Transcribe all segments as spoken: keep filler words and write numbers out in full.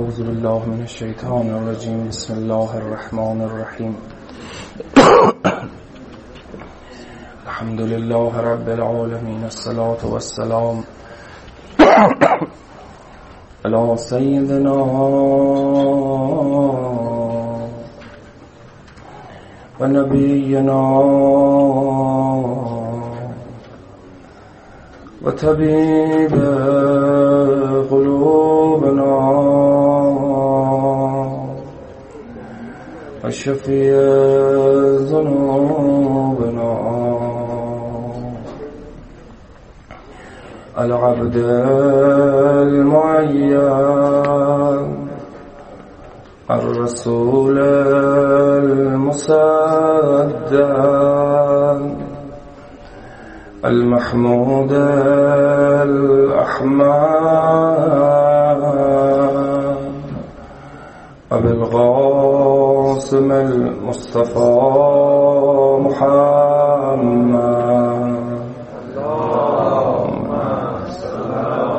أعوذ بالله من الشيطان الرجيم. بسم الله الرحمن الرحيم. الحمد لله رب العالمين. الصلاة والسلام على سيدنا ونبينا وطبيب قلوبنا وشفيع ذنوبنا العبد المعين الرسول المصدق المحمود الأحمد أبي القاسم المصطفى محمد. اللهم صل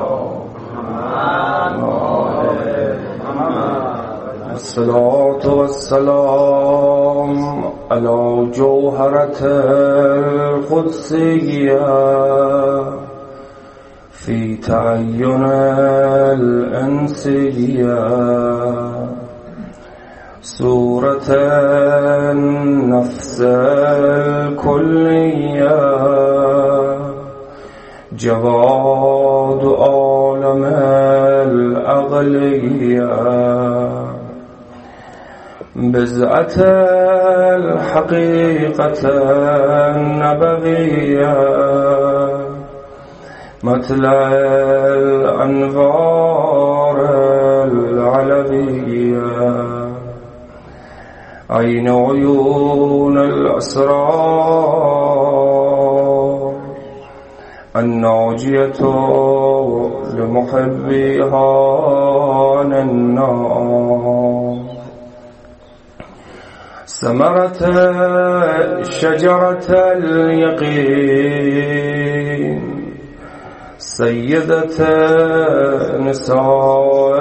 على محمد. الصلاة والسلام على جوهرة القدسية في تعين الأنسية سورة النفس الكلية جواد عالم الأغلية بزعة الحقيقة النبوية مطلع الأنوار العلوية عين عيون الأسرار الناجية لمحبيها عن النار ثمرة شجرة اليقين سيدة نساء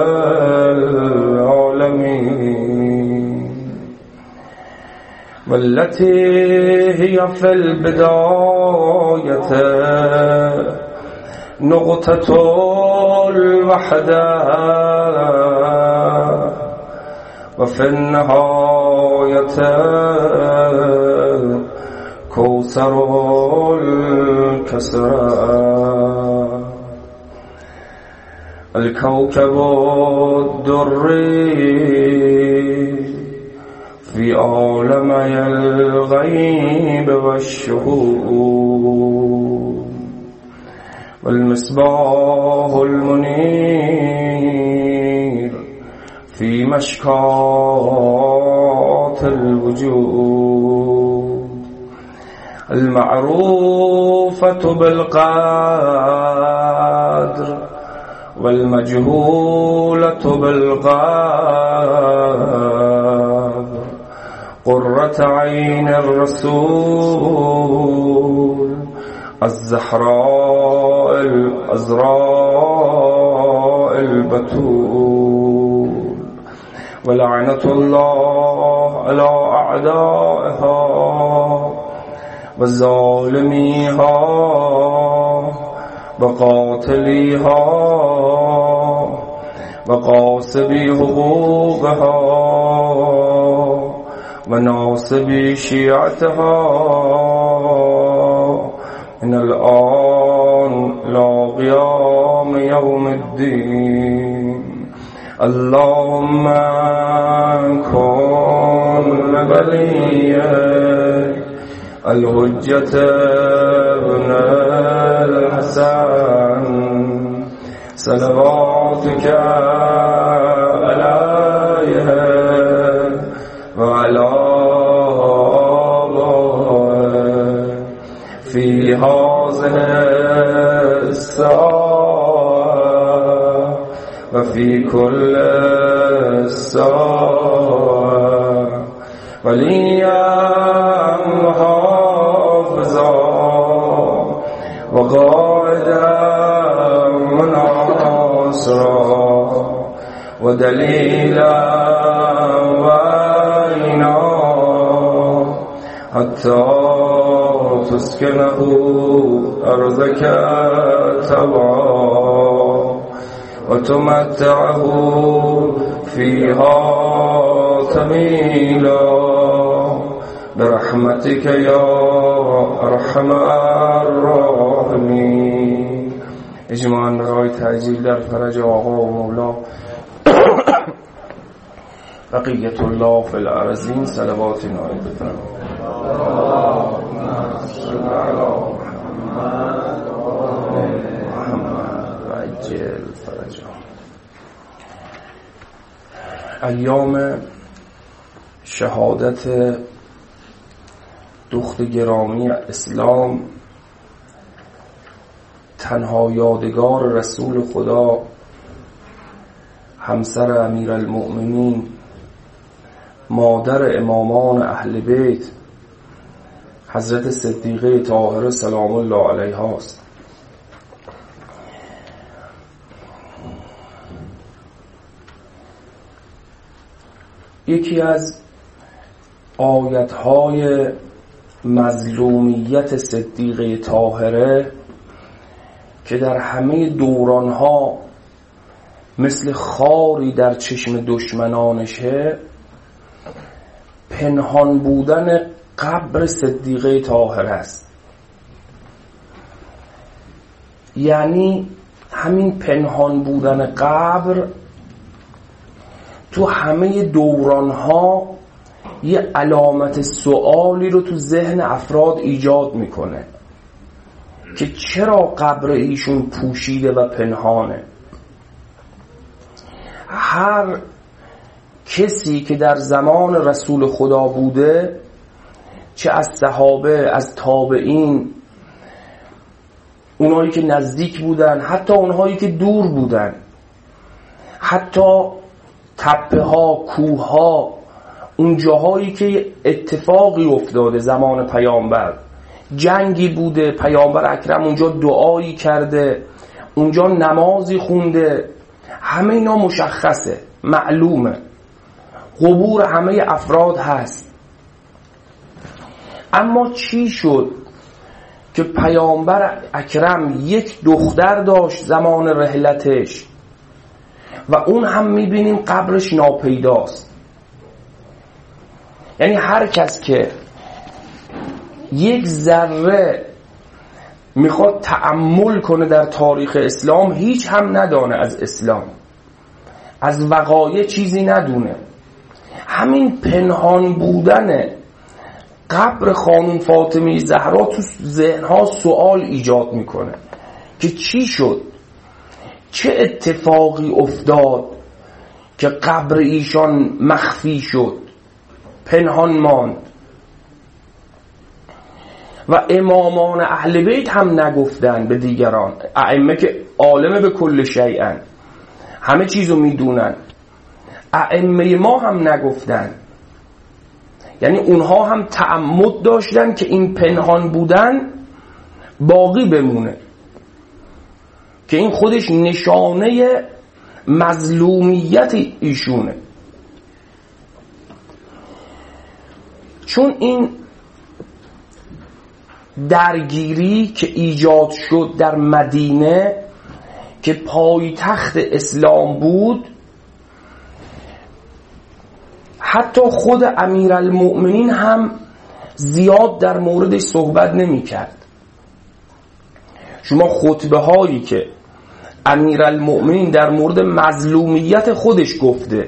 العالمين والتي هي في البداية نقطة الوحدة وفي النهاية كوثر الكسرى الكوكب الدري في عالمي الغيب والشهود والمصباح المنير في مشكات الوجود المعروفة بالقدر والمجهولة بالقدر قرة عين الرسول الزهراء الأزراء البتول ولعنة الله على أعدائها وظالميها وقاتليها وقاسبي حقوقها وناصبي شيعتها من الآن لا قيام يوم الدين. اللهم كن وليا الحجة ابن الحسن صلواتك عليه وعلى آله في هذه الساعة وفي كل الساعة وليا محافظا وقائدا مناصرا ودليلا وعينا حتى تسكنه أرضك تبعا وتمتعه فيها تميلا برحمتك يا ارحم الراحمین. اجماعاً برای تعجیل در فرج آقا و مولا بقیت الله فی الارضین صلوات نایب بفرمایید. اللهم صل علی محمد و آل محمد و عجل فرجهم. ایام شهادت دخت گرامی اسلام، تنها یادگار رسول خدا، همسر امیرالمؤمنین، مادر امامان اهل بیت حضرت صدیقه طاهره سلام الله علیها است. یکی از آیت‌های مظلومیت صدیقه طاهره که در همه دورانها مثل خاری در چشم دشمنانشه، پنهان بودن قبر صدیقه طاهره است. یعنی همین پنهان بودن قبر تو همه دورانها یه علامت سوالی رو تو ذهن افراد ایجاد میکنه که چرا قبر ایشون پوشیده و پنهانه. هر کسی که در زمان رسول خدا بوده، چه از صحابه، از تابعین، اونهایی که نزدیک بودن، حتی اونهایی که دور بودن، حتی تپه ها، کوه ها، اون جاهایی که اتفاقی افتاده زمان پیامبر، جنگی بوده، پیامبر اکرم اونجا دعایی کرده، اونجا نمازی خونده، همه اینا مشخصه، معلومه، قبور همه افراد هست. اما چی شد که پیامبر اکرم یک دختر داشت زمان رحلتش و اون هم میبینیم قبرش ناپیداست؟ یعنی هر کس که یک ذره میخواد تأمل کنه در تاریخ اسلام، هیچ هم ندانه از اسلام، از وقایع چیزی ندونه. همین پنهان بودن قبر خانم فاطمه زهرا تو ذهنها سوال ایجاد میکنه که چی شد، چه اتفاقی افتاد که قبر ایشان مخفی شد، پنهان ماند. و امامان اهل بیت هم نگفتن به دیگران، ائمه که عالم به کل شیئن، همه چیزو میدونن، ائمه ما هم نگفتن. یعنی اونها هم تعمد داشتن که این پنهان بودن باقی بمونه، که این خودش نشانه مظلومیت ایشونه. چون این درگیری که ایجاد شد در مدینه که پایتخت اسلام بود، حتی خود امیرالمؤمنین هم زیاد در موردش صحبت نمی کرد. شما خطبه هایی که امیرالمؤمنین در مورد مظلومیت خودش گفته،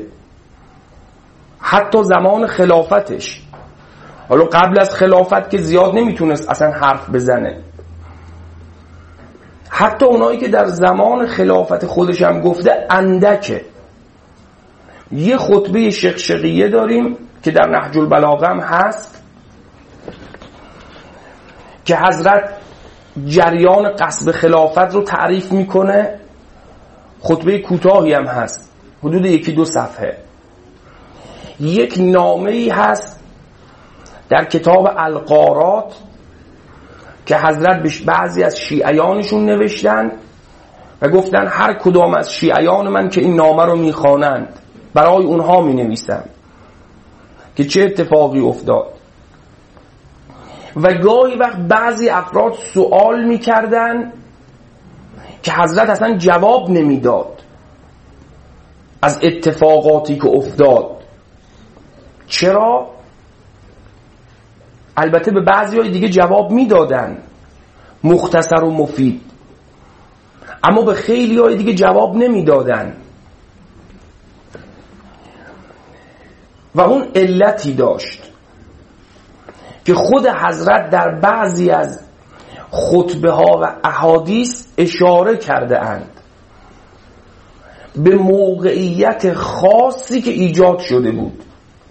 حتی زمان خلافتش، حالا قبل از خلافت که زیاد نمیتونست اصلا حرف بزنه، حتی اونایی که در زمان خلافت خودش هم گفته اندکه. یه خطبه شقشقیه داریم که در نهج البلاغه هم هست که حضرت جریان قصب خلافت رو تعریف میکنه، خطبه کوتاهی هم هست، حدود یکی دو صفحه. یک نامه‌ای هست در کتاب الغارات که حضرت به بعضی از شیعیانشون نوشتن و گفتن هر کدام از شیعیان من که این نامه رو میخوانند برای اونها مینویسم که چه اتفاقی افتاد. و گاهی وقت بعضی افراد سوال میکردن که حضرت اصلا جواب نمیداد از اتفاقاتی که افتاد. چرا؟ البته به بعضی های دیگه جواب میدادن مختصر و مفید، اما به خیلی های دیگه جواب نمیدادن و اون علتی داشت که خود حضرت در بعضی از خطبه ها و احادیث اشاره کرده اند به موقعیت خاصی که ایجاد شده بود.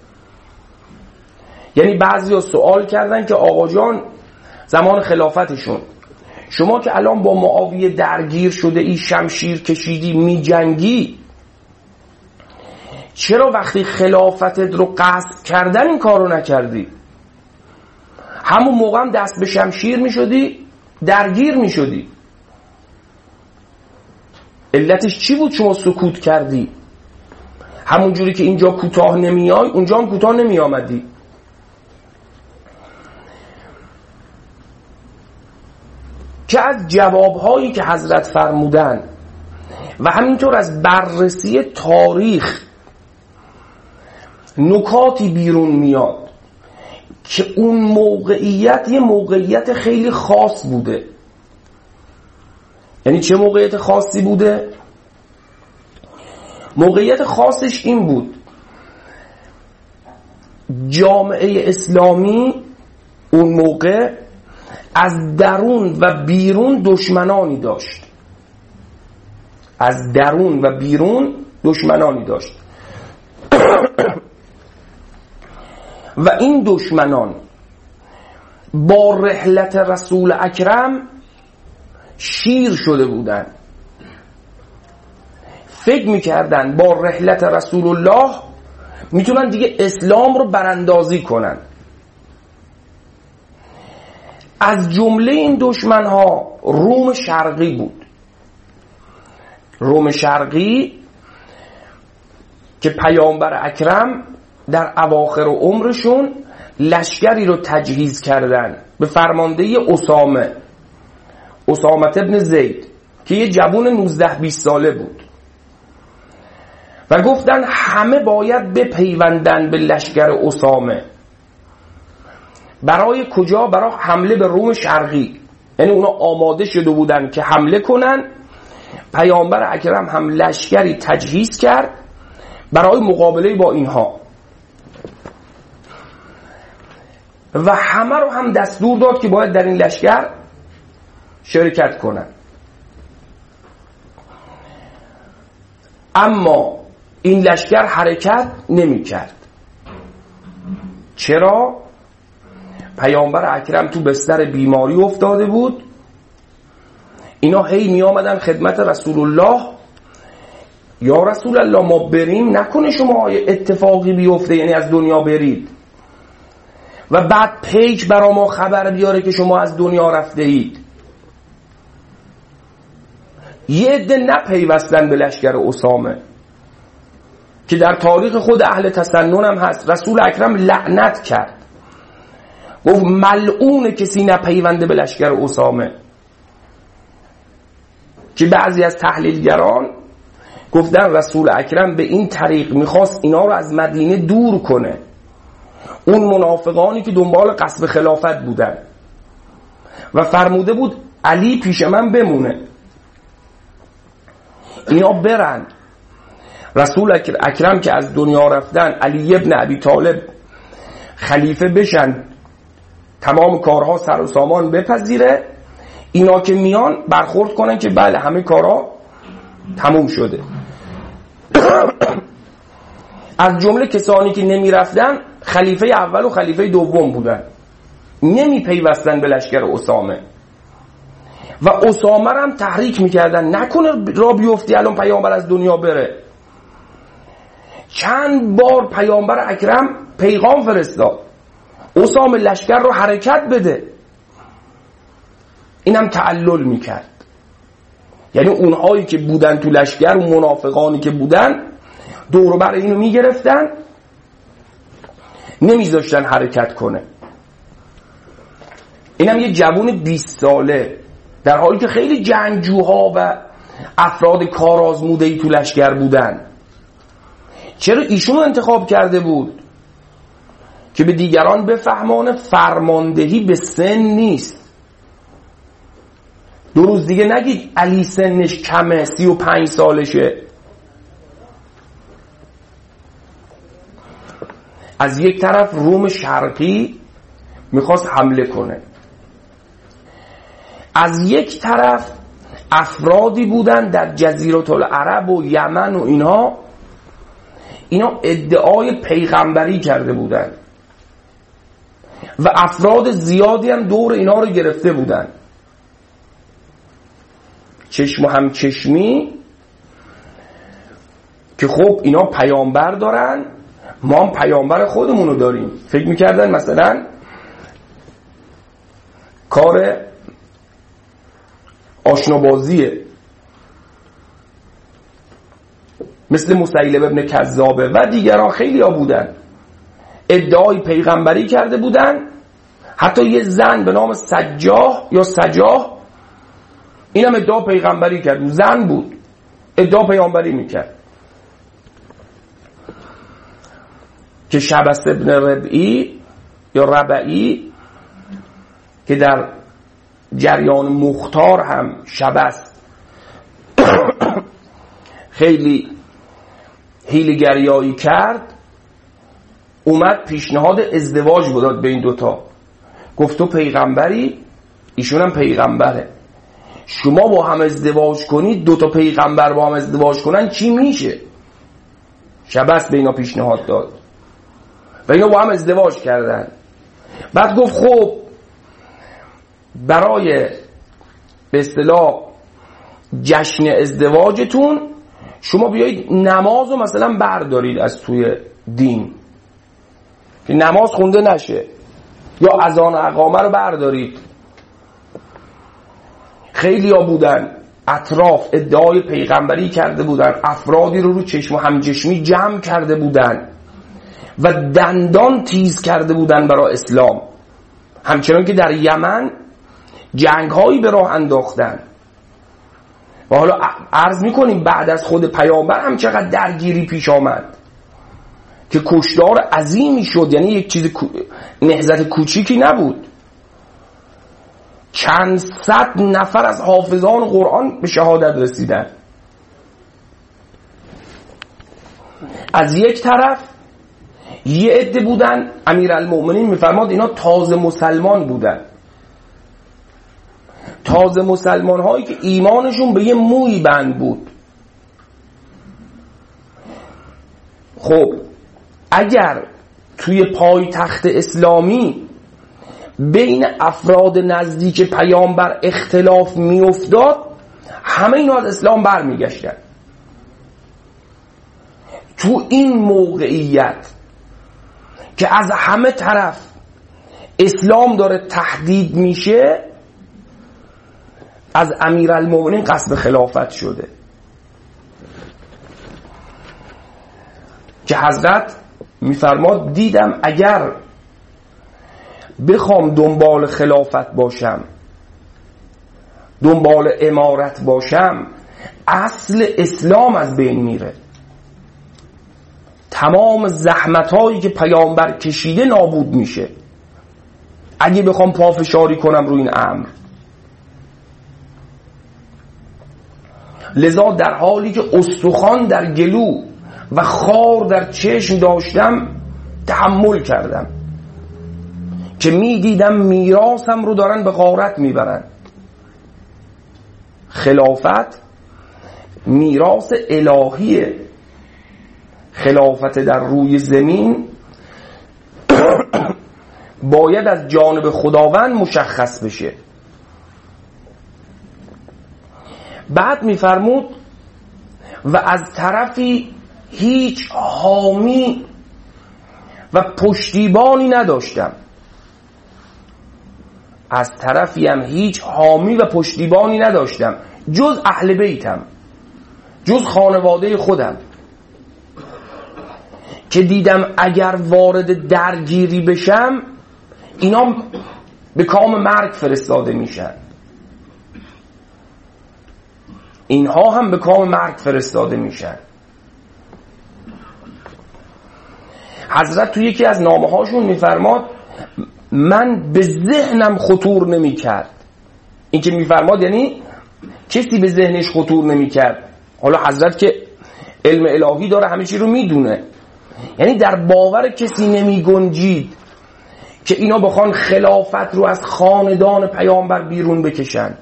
یعنی بعضی ها سوال کردن که آقا جان زمان خلافتشون شما که الان با معاویه درگیر شده ای، شمشیر کشیدی، می جنگی، چرا وقتی خلافتت رو قصد کردن این کار رو نکردی؟ همون موقع هم دست به شمشیر می شدی، درگیر می شدی. علتش چی بود شما سکوت کردی؟ همون جوری که اینجا کوتاه نمیای اونجا هم کوتاه نمی آمدی. که از جوابهایی که حضرت فرمودن و همینطور از بررسی تاریخ نکاتی بیرون میاد که اون موقعیت یه موقعیت خیلی خاص بوده. یعنی چه موقعیت خاصی بوده؟ موقعیت خاصش این بود جامعه اسلامی اون موقع از درون و بیرون دشمنانی داشت. از درون و بیرون دشمنانی داشت و این دشمنان با رحلت رسول اکرم شیر شده بودن. فکر میکردن با رحلت رسول الله میتونن دیگه اسلام رو براندازی کنن. از جمله این دشمن ها روم شرقی بود. روم شرقی که پیامبر اکرم در اواخر عمرشون لشکری رو تجهیز کردن به فرماندهی اسامه اسامه ابن زید که یه جوون نوزده بیست ساله بود و گفتن همه باید بپیوندن به لشکر اسامه. برای کجا؟ برای حمله به روم شرقی. یعنی اونا آماده شده بودن که حمله کنن. پیامبر اکرم هم لشکری تجهیز کرد برای مقابله با اینها و همه رو هم دستور داد که باید در این لشکر شرکت کنن. اما این لشکر حرکت نمی کرد. چرا؟ پیامبر اکرم تو بستر بیماری افتاده بود. اینا هی می آمدن خدمت رسول الله، یا رسول الله ما بریم نکنه شما اتفاقی بیفته، یعنی از دنیا برید و بعد پیک برا ما خبر بیاره که شما از دنیا رفته اید. یه عده نپیوستن به لشکر اسامه که در تاریخ خود اهل تسنن هم هست. رسول اکرم لعنت کرد، گفت ملعون کسی نپیونده به لشکر اسامه. که بعضی از تحلیلگران گفتن رسول اکرم به این طریق میخواست اینا رو از مدینه دور کنه، اون منافقانی که دنبال غصب خلافت بودن، و فرموده بود علی پیش من بمونه، اینا برن. رسول اکرم که از دنیا رفتن، علی ابن ابی طالب خلیفه بشن، تمام کارها سر و سامان بپذیره، اینا که میان برخورد کنن که بله همه کارها تموم شده. از جمله کسانی که نمی رفتن خلیفه اول و خلیفه دوم بودن، نمی پیوستن به لشکر اسامه و اسامه هم تحریک میکردن نکنه را بیفتی الان پیامبر از دنیا بره. چند بار پیامبر اکرم پیغام فرستاد اسامه لشکر رو حرکت بده، اینم تعلل میکرد. یعنی اونهایی که بودن تو لشکر و منافقانی که بودن دور و بر اینو میگرفتن، نمیذاشتن حرکت کنه. اینم یه جوون بیست ساله در حالی که خیلی جنگجوها و افراد کارآزموده‌ای تو لشکر بودن. چرا ایشونو انتخاب کرده بود؟ که به دیگران بفهمانه فرماندهی به سن نیست. دو روز دیگه نگید علی سنش کمه، سی و پنج سالشه. از یک طرف روم شرقی میخواست حمله کنه، از یک طرف افرادی بودن در جزیره العرب و یمن و اینها اینا ادعای پیغمبری کرده بودن و افراد زیادی هم دور اینا رو گرفته بودن. چشم و همچشمی که خب اینا پیامبر دارن، ما هم پیامبر خودمونو داریم. فکر میکردن مثلا کار آشنابازیه، مثل مسیلمه ابن کذابه و دیگران خیلی ها بودن ادعای پیغمبری کرده بودن. حتی یه زن به نام سجاح یا سجاح اینم ادعا پیغمبری کرد، زن بود ادعا پیغمبری میکرد. که شبس ابن ربعی یا ربعی که در جریان مختار هم شبس خیلی حیله‌گریایی کرد، اومد پیشنهاد ازدواج داد به این دوتا. گفت تو پیغمبری، ایشون هم پیغمبره، شما با هم ازدواج کنید، دوتا پیغمبر با هم ازدواج کنن چی میشه؟ شبس به اینا پیشنهاد داد و اینا با هم ازدواج کردن. بعد گفت خب برای به اصطلاح جشن ازدواجتون شما بیایید نماز رو مثلا بردارید از توی دین، که نماز خونده نشه، یا اذان و اقامه رو بردارید. خیلی ها بودن اطراف ادعای پیغمبری کرده بودن، افرادی رو رو چشم و همچشمی جمع کرده بودن و دندان تیز کرده بودن برای اسلام. همچنان که در یمن جنگ هایی به راه انداختن و حالا عرض میکنیم بعد از خود پیامبر هم چقدر درگیری پیش آمد که کشتار عظیمی شد. یعنی یک چیز نهضت کوچیکی نبود، چند صد نفر از حافظان قرآن به شهادت رسیدن. از یک طرف یه عده بودن، امیرالمؤمنین میفرماد اینا تازه مسلمان بودن، تازه مسلمان هایی که ایمانشون به یه موی بند بود. خب اگر توی پایتخت اسلامی بین افراد نزدیک پیامبر اختلاف میافتاد، همه اینا از اسلام برمیگشتن. تو این موقعیت که از همه طرف اسلام داره تهدید میشه، از امیرالمؤمنین قصد خلافت شده که حضرت میفرماد دیدم اگر بخوام دنبال خلافت باشم، دنبال امارت باشم، اصل اسلام از بین میره، تمام زحمتایی که پیامبر کشیده نابود میشه اگه بخوام پافشاری کنم روی این امر. لذا در حالی که استخوان در گلو و خار در چشم داشتم تحمل کردم که می دیدم میراثم رو دارن به غارت میبرن. خلافت میراث الهیه، خلافت در روی زمین باید از جانب خداوند مشخص بشه. بعد میفرمود و از طرفی هیچ حامی و پشتیبانی نداشتم، از طرفی هم هیچ حامی و پشتیبانی نداشتم. جز اهل بیتم، جز خانواده خودم، که دیدم اگر وارد درگیری بشم اینا به کام مرگ فرستاده میشن، اینها هم به کام مرگ فرستاده میشن. حضرت تو یکی از نامه هاشون میفرماد من به ذهنم خطور نمیکرد. این که میفرماد یعنی کسی به ذهنش خطور نمیکرد. حالا حضرت که علم الهی داره همه چی رو میدونه، یعنی در باور کسی نمیگنجید که اینا بخوان خلافت رو از خاندان پیامبر بیرون بکشن.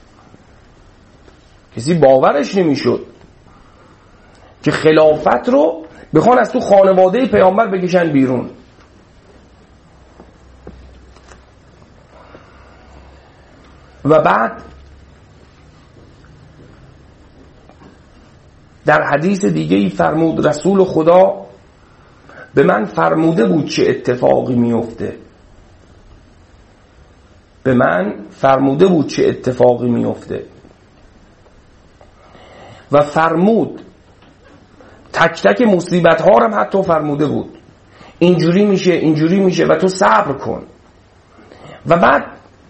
کسی باورش نمیشد که خلافت رو بخوان از تو خانواده پیامبر بکشن بیرون. و بعد در حدیث دیگه‌ای فرمود رسول خدا به من فرموده بود چه اتفاقی میفته، به من فرموده بود چه اتفاقی میفته و فرمود تک تک مصیبت ها هم حتی فرموده بود اینجوری میشه اینجوری میشه و تو صبر کن. و بعد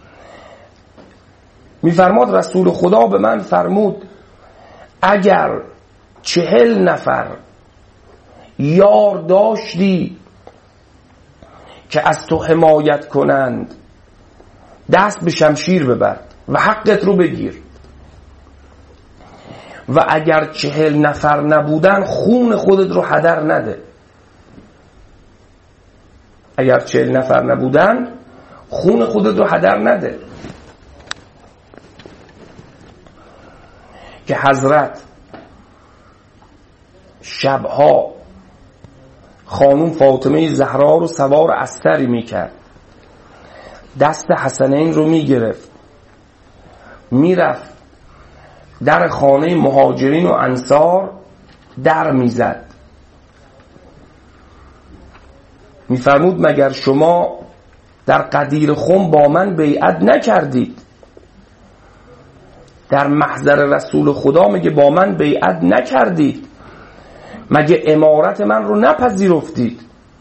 میفرماد رسول خدا به من فرمود اگر چهل نفر یار داشتی که از تو حمایت کنند دست به شمشیر ببر و حقت رو بگیر، و اگر چهل نفر نبودن خون خودت رو هدر نده. اگر چهل نفر نبودن خون خودت رو هدر نده. که حضرت شبها خانم فاطمه زهرا رو سوار استری میکرد، دست حسنین رو میگرفت میرفت در خانه مهاجرین و انصار در میزد. میفرمود مگر شما در قدیر خم با من بیعت نکردید؟ در محضر رسول خدا مگه با من بیعت نکردید؟ مگه امارت من رو نپذیرفتید؟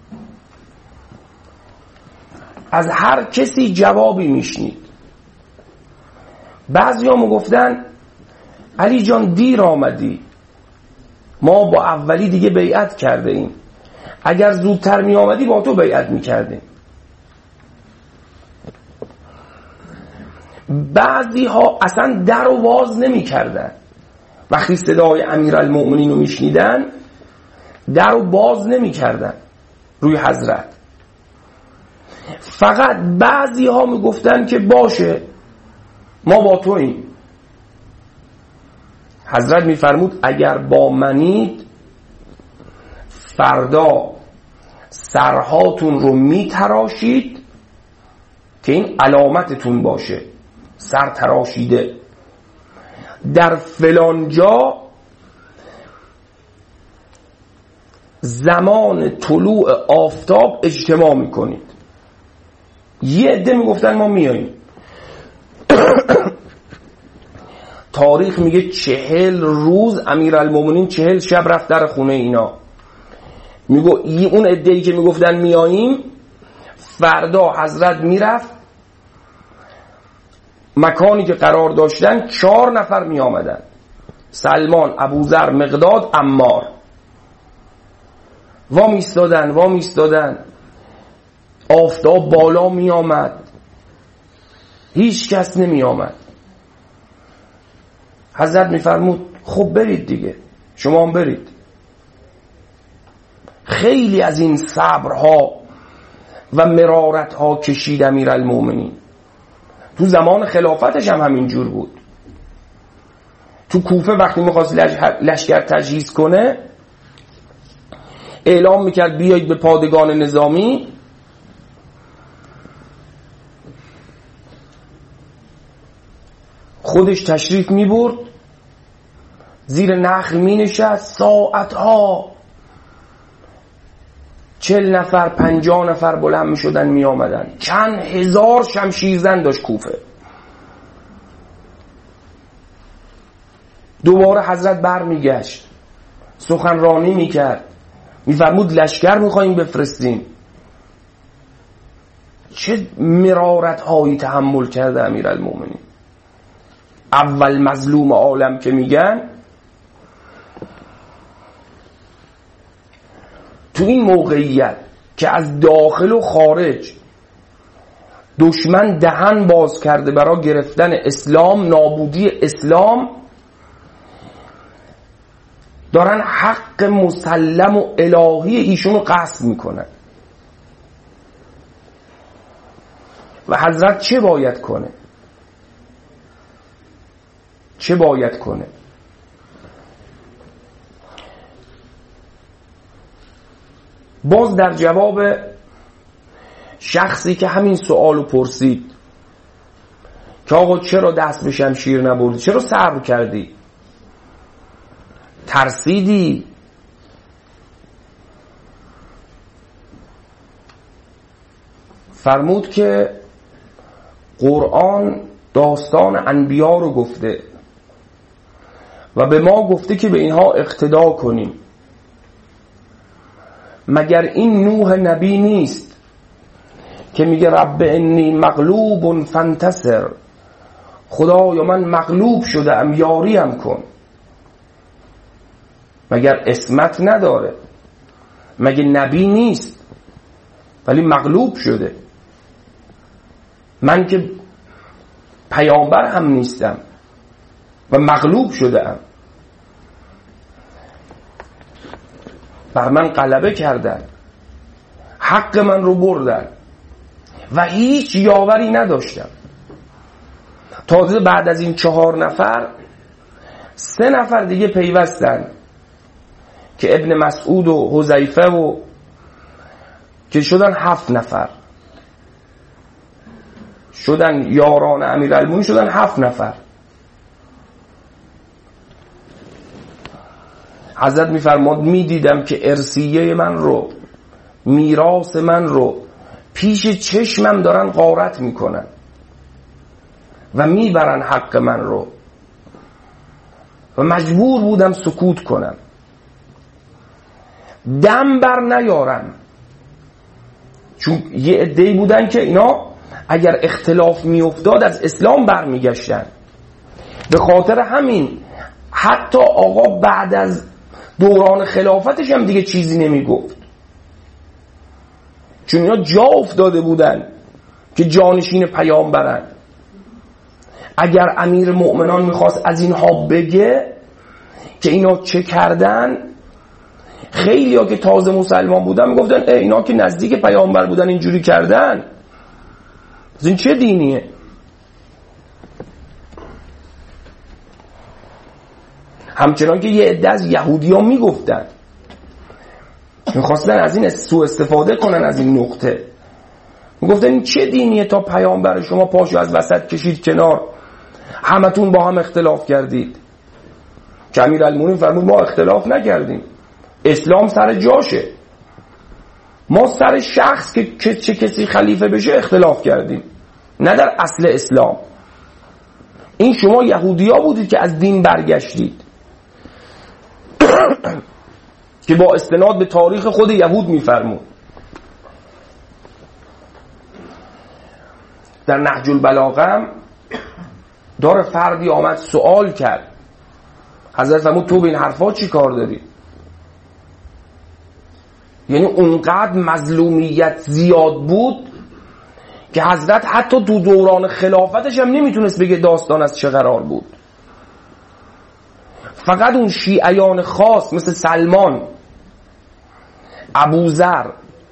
از هر کسی جوابی میشنید. بعضی ها گفتن علی جان دیر آمدی، ما با اولی دیگه بیعت کرده ایم، اگر زودتر می آمدی با تو بیعت می کردیم. بعضی ها اصلا در و باز نمی کردن، وقتی صدای امیرالمؤمنین رو می شنیدن در و باز نمی کردن روی حضرت. فقط بعضی ها می گفتن که باشه ما با تو ایم. حضرت می فرمود اگر با منید فردا سرهاتون رو می تراشید که این علامتتون باشه، سر تراشیده. در فلان جا زمان طلوع آفتاب اجتماع میکنید. یه عده میگفتن ما میاییم. تاریخ میگه چهل روز امیرالمومنین چهل شب رفت در خونه اینا. میگو اون عده‌ای که میگفتن میاییم فردا حضرت میرفت مکانی که قرار داشتن، چهار نفر می آمدن، سلمان، ابوذر، مقداد، عمار. وا میستادن وا میستادن آفتاب بالا می آمد، هیچ کس نمی آمد. حضرت می فرمود خب برید دیگه، شما هم برید. خیلی از این صبرها و مرارتها کشید امیرالمومنین. تو زمان خلافتش هم همین جور بود. تو کوفه وقتی میخواست لشکر تجهیز کنه اعلام میکرد بیایید به پادگان نظامی. خودش تشریف میبرد زیر نخل مینشست ساعتها، چل نفر پنجاه نفر بلند می شدن می آمدن. چند هزار شمشیرزن داشت کوفه. دوباره حضرت بر میگشت، سخنرانی میکرد، میفرمود لشکر میخواییم بفرستیم. چه مرارت هایی تحمل کرده امیرالمومنین. اول مظلوم عالم که میگن، تو این موقعیت که از داخل و خارج دشمن دهن باز کرده برای گرفتن اسلام، نابودی اسلام، دارن حق مسلم و الهی ایشونو غصب میکنن و حضرت چه باید کنه؟ چه باید کنه؟ باز در جواب شخصی که همین سوالو پرسید که آقا چرا دست به شمشیر نبردی؟ چرا صبر کردی؟ ترسیدی؟ فرمود که قرآن داستان انبیا رو گفته و به ما گفته که به اینها اقتدا کنیم. مگر این نوح نبی نیست که میگه رب انی مغلوب فانتصر، خدایا من مغلوب شده ام یاریم کن؟ مگر اسمت نداره؟ مگه نبی نیست ولی مغلوب شده؟ من که پیامبر هم نیستم و مغلوب شده ام، بر من غلبه کردن، حق من رو بردن و هیچ یاوری نداشتم. تازه بعد از این چهار نفر سه نفر دیگه پیوستن که ابن مسعود و حذیفه و که شدن هفت نفر، شدن یاران امیرالمومنین، شدن هفت نفر. حضرت میفرماد میدیدم که ارثیه من رو، میراث من رو پیش چشمم دارن غارت میکنن و میبرن حق من رو و مجبور بودم سکوت کنم، دم بر نیارم، چون یه عده‌ای بودن که اینا اگر اختلاف میافتاد از اسلام برمیگشتن. به خاطر همین حتی آقا بعد از دوران خلافتش هم دیگه چیزی نمیگفت، چون اینا جا افتاده بودن که جانشین پیامبرن. اگر امیر مؤمنان میخواست از اینها بگه که اینا چه کردن، خیلی ها که تازه مسلمان بودن میگفتن اینا که نزدیک پیامبر بودن اینجوری کردن، از این چه دینیه؟ همچنان که یه عده از یهودی ها میگفتن، میخواستن از این سوء استفاده کنن از این نقطه، میگفتن این چه دینیه تا پیامبر شما پاشو از وسط کشید کنار، همتون با هم اختلاف کردید. که امیرالمومنین فرمود ما اختلاف نکردیم، اسلام سر جاشه، ما سر شخص که چه کسی خلیفه بشه اختلاف کردیم، نه در اصل اسلام. این شما یهودی ها بودید که از دین برگشتید که با استناد به تاریخ خود یهود میفرمود. در نهج البلاغه داره فردی آمد سوال کرد، حضرت فرمود تو به این حرفا چی کار داری؟ یعنی اونقدر مظلومیت زیاد بود که حضرت حتی تو دوران خلافتش هم نمیتونست بگه داستان از چه قرار بود. فقط اون شیعیان خاص مثل سلمان، ابوذر،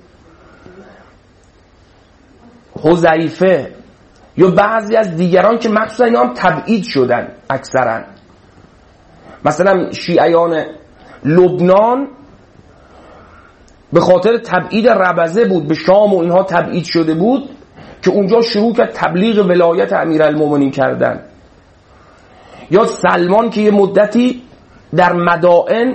حذیفه یا بعضی از دیگران که مخصوصا اینا هم تبعید شدن اکثرا، مثلا شیعیان لبنان به خاطر تبعید ربضه بود، به شام و اینها تبعید شده بود که اونجا شروع کرد تبلیغ ولایت امیرالمومنین کردن. یا سلمان که یه مدتی در مدائن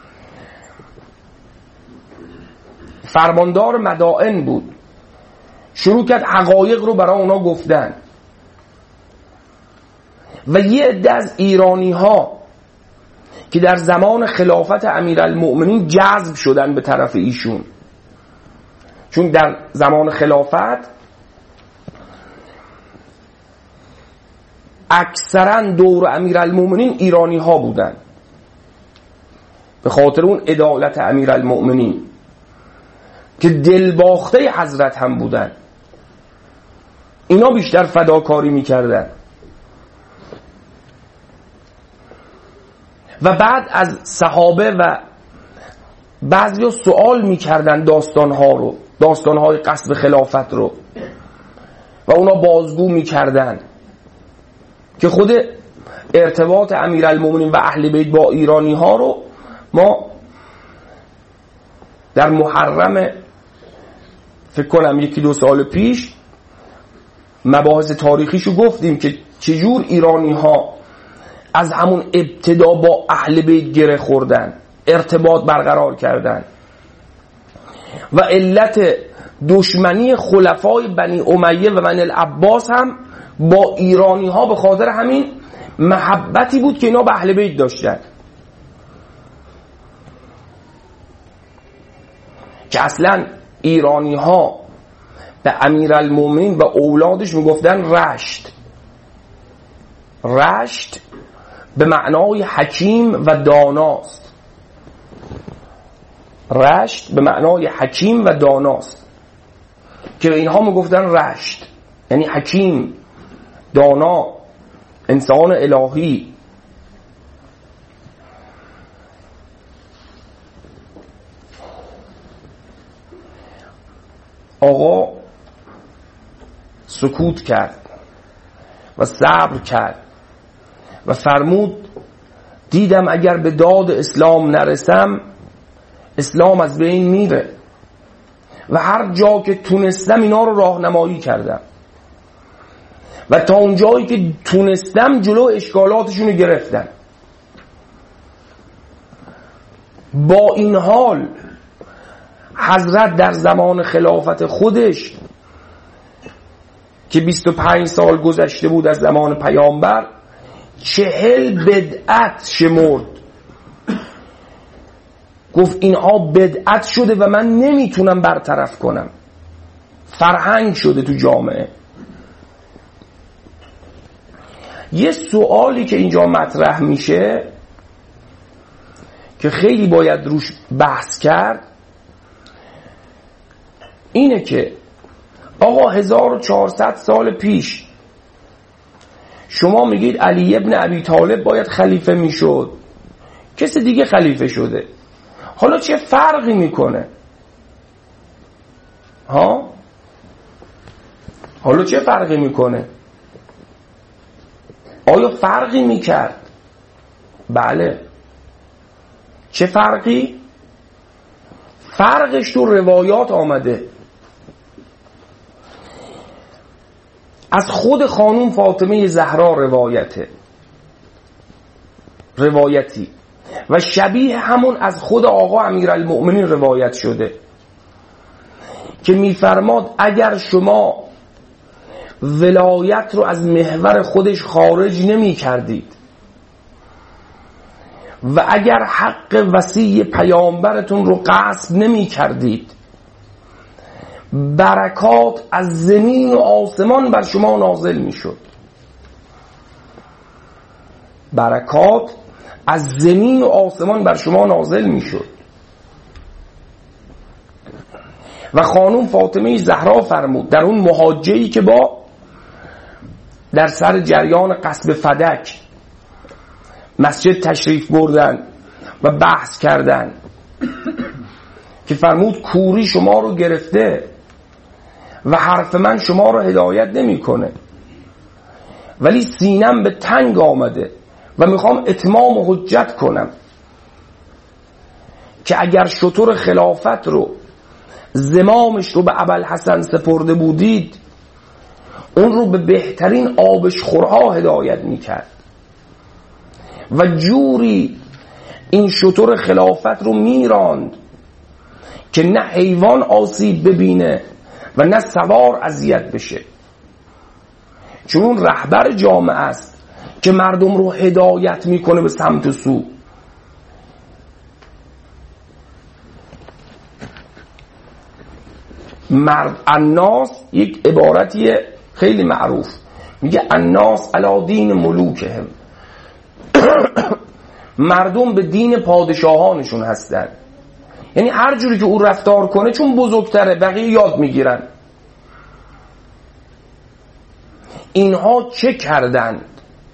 فرماندار مدائن بود، شروع کرد حقایق رو برای اونا گفتن. و یه عده از ایرانی ها که در زمان خلافت امیرالمؤمنین جذب شدن به طرف ایشون. چون در زمان خلافت اکثرا دور امیرالمؤمنین ایرانی ها بودن، به خاطر اون عدالت امیرالمؤمنین که دلباخته حضرت هم بودن. اینا بیشتر فداکاری میکردن. و بعد از صحابه و بعضی سوال میکردن داستانها رو، داستانهای قصد خلافت رو، و اونا بازگو میکردن که خود ارتباط امیرالمؤمنین و اهل بیت با ایرانی ها رو ما در محرم فکر کنم یکی دو سال پیش مباحث تاریخیشو گفتیم که چجور ایرانی ها از همون ابتدا با اهل بیت گره خوردن، ارتباط برقرار کردن و علت دشمنی خلفای بنی امیه و بنی العباس هم با ایرانی ها به خاطر همین محبتی بود که اینا به اهل بیت داشتن، که اصلا ایرانی ها به امیرالمومنین و اولادش میگفتن رشت. رشت به معنای حکیم و داناست. رشت به معنای حکیم و داناست که به اینها میگفتن رشت، یعنی حکیم، دانا، انسان الهی. آقا سکوت کرد و صبر کرد و فرمود دیدم اگر به داد اسلام نرسم اسلام از بین میره و هر جا که تونستم اینا رو راهنمایی کردم و تا اون جایی که تونستم جلو اشکالاتشون رو گرفتم. با این حال حضرت در زمان خلافت خودش که بیست و پنج سال گذشته بود از زمان پیامبر، چهل بدعت شمرد. گفت اینها بدعت شده و من نمیتونم برطرف کنم، فرهنگ شده تو جامعه. یه سوالی که اینجا مطرح میشه که خیلی باید روش بحث کرد اینه که آقا هزار و چهارصد سال پیش شما میگید علی ابن ابی طالب باید خلیفه میشد، کسی دیگه خلیفه شده، حالا چه فرقی میکنه؟ ها؟ حالا چه فرقی میکنه؟ آیا فرقی میکرد؟ بله. چه فرقی؟ فرقش تو روایات آمده. از خود خانوم فاطمه زهرا روایته، روایتی و شبیه همون از خود آقا امیرالمؤمنین روایت شده که میفرماد اگر شما ولایت رو از محور خودش خارج نمی کردید و اگر حق وصی پیامبرتون رو غصب نمی کردید، برکات از زمین و آسمان بر شما نازل می شد. برکات از زمین و آسمان بر شما نازل می شد. و خانم فاطمه زهرا فرمود در اون محاجه‌ای که با در سر جریان قصب فدک مسجد تشریف بردن و بحث کردن که فرمود کوری شما رو گرفته و حرف من شما رو هدایت نمی کنه، ولی سینم به تنگ آمده و میخوام اتمام و حجت کنم که اگر شطور خلافت رو زمامش رو به ابوالحسن سپرده بودید اون رو به بهترین آبشخورها هدایت میکرد و جوری این شطور خلافت رو میراند که نه حیوان آسیب ببینه و نه سوار اذیت بشه، چون اون رهبر جامعه است که مردم رو هدایت میکنه به سمت سو. مرد الناس یک عبارتی خیلی معروف، میگه الناس علی دین ملوکهم، مردم به دین پادشاهانشون هستن. یعنی هر جوری که او رفتار کنه چون بزرگتره بقیه یاد میگیرن. اینها چه کردند؟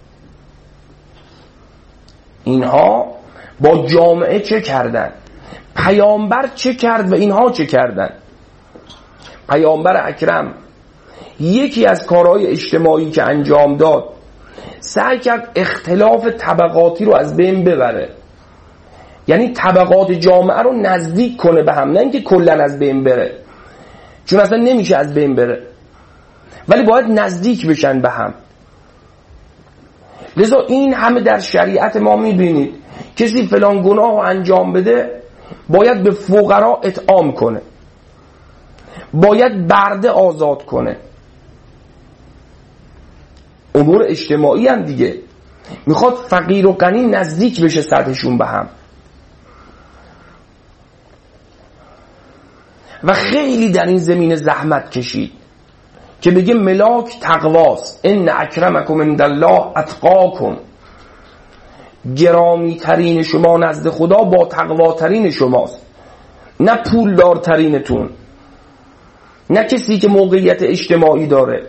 اینها با جامعه چه کردند؟ پیامبر چه کرد و اینها چه کردند؟ پیامبر اکرم یکی از کارهای اجتماعی که انجام داد سعی کرد اختلاف طبقاتی رو از بین ببره. یعنی طبقات جامعه رو نزدیک کنه به هم، نه اینکه کلا از بین بره، چون اصلا نمیشه از بین بره، ولی باید نزدیک بشن به هم. لذا این همه در شریعت ما میبینید کسی فلان گناه رو انجام بده باید به فقرا اطعام کنه، باید برده آزاد کنه. امور اجتماعی هم دیگه میخواد فقیر و غنی نزدیک بشه سطحشون به هم. و خیلی در این زمینه زحمت کشید که بگه ملاک تقواست، ان اکرمکم عند الله اتقاکم، گرامی ترین شما نزد خدا با تقواترین شماست، نه پولدارترینتون، نه کسی که موقعیت اجتماعی داره.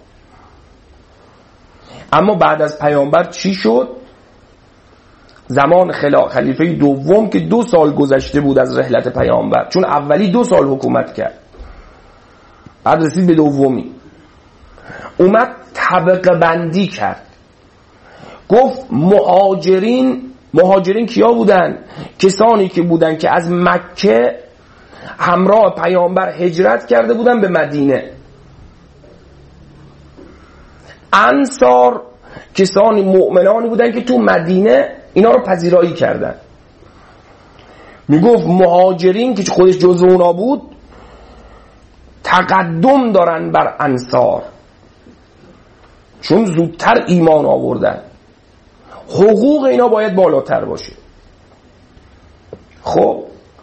اما بعد از پیامبر چی شد؟ زمان خلیفه دوم که دو سال گذشته بود از رحلت پیامبر، چون اولی دو سال حکومت کرد، بعد رسید به دومی، اومد طبقه بندی کرد. گفت مهاجرین، مهاجرین کیا بودن؟ کسانی که بودن که از مکه همراه پیامبر هجرت کرده بودن به مدینه. انصار کسانی مؤمنانی بودن که تو مدینه اینا رو پذیرایی کردن. میگفت مهاجرین که خودش جزو اونا بود تقدم دارن بر انصار، چون زودتر ایمان آوردن، حقوق اینا باید بالاتر باشه. خب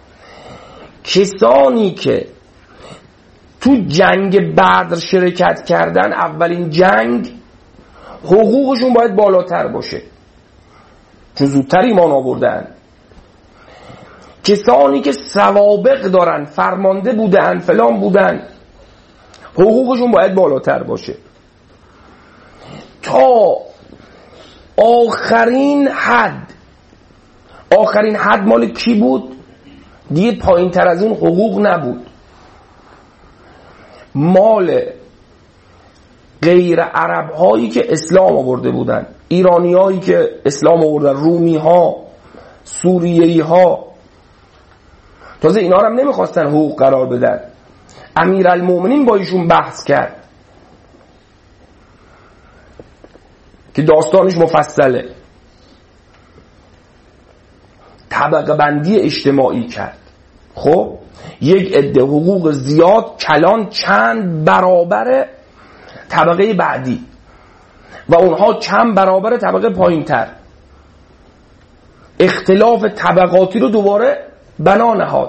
کسانی که تو جنگ بدر شرکت کردن، اولین جنگ، حقوقشون باید بالاتر باشه چون زودتر ایمان آوردن. کسانی که سوابق دارن، فرمانده بودن، فلان بودن، حقوقشون باید بالاتر باشه. تا آخرین حد، آخرین حد مال کی بود؟ دیگه پایین تر از اون حقوق نبود، مال غیر عرب هایی که اسلام آورده بودن، ایرانی هایی که اسلام آوردن، رومی ها، سوریه‌ای ها. تازه اینا رو هم نمیخواستن حقوق قرار بدن. امیرالمومنین با ایشون بحث کرد که داستانش مفصله، طبقه بندی اجتماعی کرد. خب یک عده حقوق زیاد، کلان چند برابر طبقه بعدی و اونها چند برابر طبقه پایین تر. اختلاف طبقاتی رو دوباره بنا نهاد.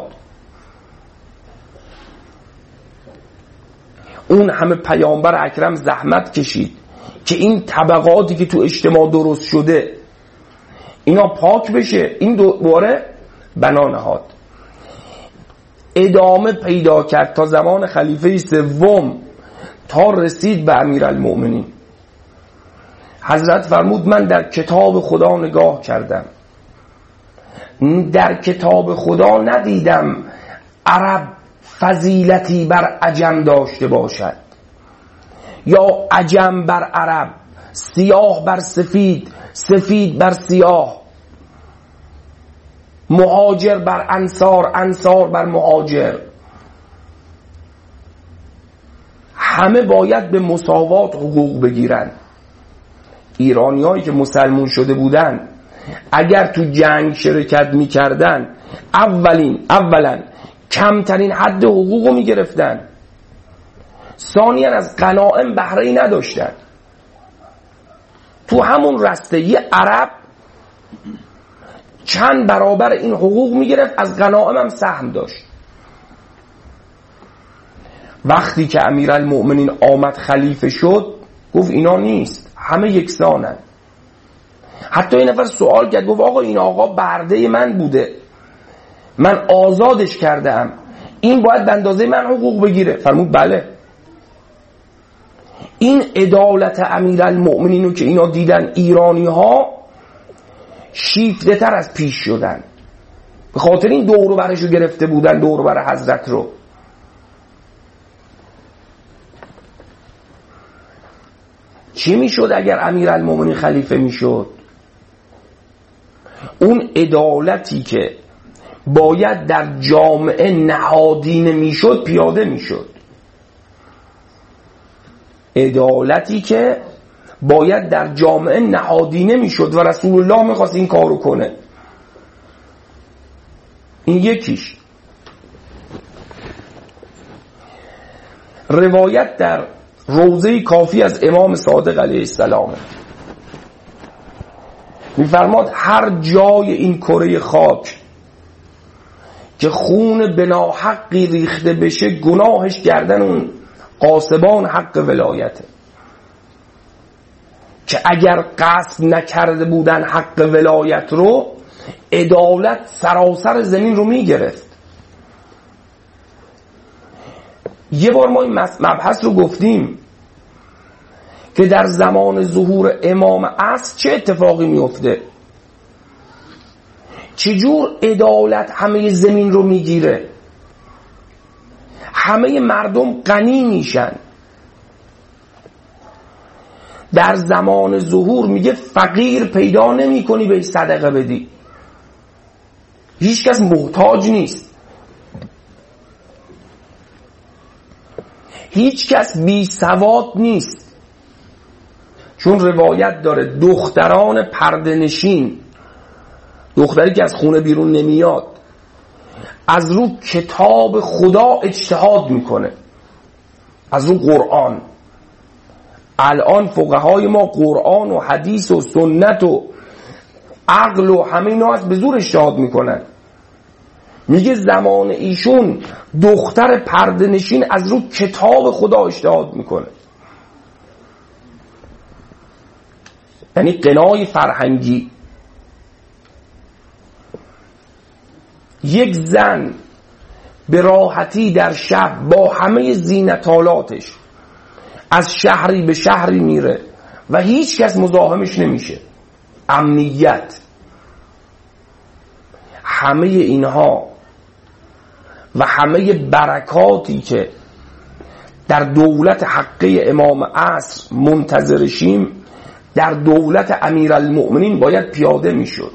اون همه پیامبر اکرم زحمت کشید که این طبقاتی که تو اجتماع درست شده اینا پاک بشه، این دوباره بنا نهاد. ادامه پیدا کرد تا زمان خلیفه سوم، تا رسید به امیرالمؤمنین. حضرت فرمود من در کتاب خدا نگاه کردم، در کتاب خدا ندیدم عرب فضیلتی بر عجم داشته باشد، یا عجم بر عرب، سیاه بر سفید، سفید بر سیاه، مهاجر بر انصار، انصار بر مهاجر. همه باید به مساوات حقوق بگیرن. ایرانی هایی که مسلمون شده بودن اگر تو جنگ شرکت میکردن اولین اولا کمترین حد حقوق رو میگرفتن، ثانیا از غنائم بهره‌ای نداشتن. تو همون رسته یه عرب چند برابر این حقوق میگرفت، از غنائم هم سهم داشت. وقتی که امیرالمؤمنین آمد خلیفه شد گفت اینا نیست، همه یکسانن. حتی این نفر سوال کرد، گفت آقا این آقا برده من بوده، من آزادش کردم، این باید به اندازه من حقوق بگیره؟ فرمود بله. این عدالت امیرالمؤمنین رو که اینا دیدن ایرانی ها شیفته تر از پیش شدن، به خاطر این دور برشو گرفته بودن، دور بر حضرت رو. چی میشد اگر امیرالمؤمنین خلیفه میشد؟ اون عدالتی که باید در جامعه نهادینه میشد پیاده میشد. عدالتی که باید در جامعه نهادینه میشد و رسول الله میخواست این کارو کنه. این یکیش. روایت در روضه کافی از امام صادق علیه السلام میفرماد هر جای این کره خاک که خون بناحقی ریخته بشه گناهش گردن اون قاسبان حق ولایته، که اگر قصد نکرده بودن حق ولایت رو عدالت سراسر زمین رو میگرفت. یه بار ما این مبحث رو گفتیم که در زمان ظهور امام عصر چه اتفاقی میفته، چجور عدالت همه زمین رو میگیره، همه مردم غنی میشن. در زمان ظهور میگه فقیر پیدا نمی کنی به صدقه بدی، هیچ کس محتاج نیست، هیچ کس بی سواد نیست. چون روایت داره دختران پرده نشین، دختری که از خونه بیرون نمیاد، از رو کتاب خدا اجتهاد میکنه، از رو قرآن. الان فقهای ما قرآن و حدیث و سنت و عقل و همه اینا از به زور اجتهاد میکنن. میگه زمان ایشون دختر پرده نشین از رو کتاب خدا اجتهاد میکنه. یعنی قنای فرهنگی. یک زن به راحتی در شب با همه زینتالاتش از شهری به شهری میره و هیچ کس مزاحمش نمیشه، امنیت. همه اینها و همه برکاتی که در دولت حقه امام عصر منتظرشیم در دولت امیرالمؤمنین باید پیاده میشد.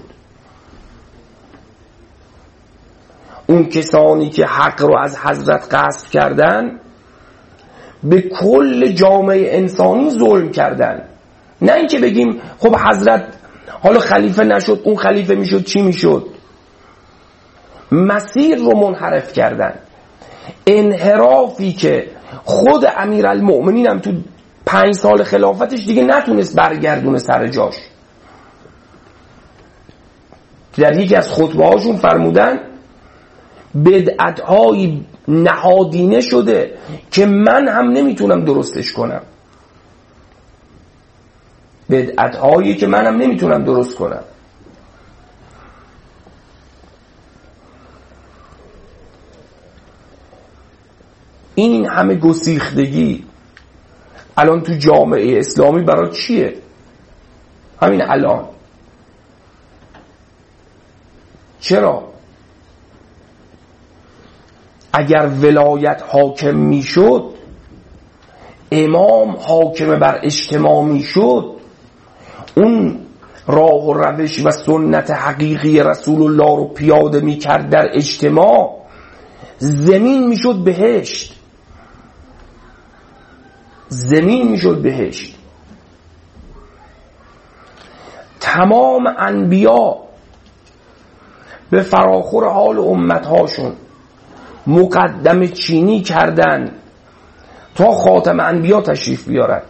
اون کسانی که حق رو از حضرت غصب کردن به کل جامعه انسانی ظلم کردن. نه اینکه بگیم خب حضرت حالا خلیفه نشد اون خلیفه میشد چی میشد. مسیر رو منحرف کردن، انحرافی که خود امیرالمؤمنین هم تو پنج سال خلافتش دیگه نتونست برگردونه سر جاش. در یکی از خطبه هاشون فرمودن بدعت‌های نهادینه شده که من هم نمیتونم درستش کنم، بدعت‌هایی که من هم نمیتونم درست کنم. این همه گسیختگی الان تو جامعه اسلامی برای چیه؟ همین الان چرا؟ اگر ولایت حاکم میشد، امام حاکم بر اجتماع میشد، اون راه و روش و سنت حقیقی رسول الله رو پیاده میکرد در اجتماع، زمین میشد بهشت، زمین میشد بهشت. تمام انبیا به فراخور حال امتهاشون مقدم چینی کردن تا خاتم انبیا تشریف بیارن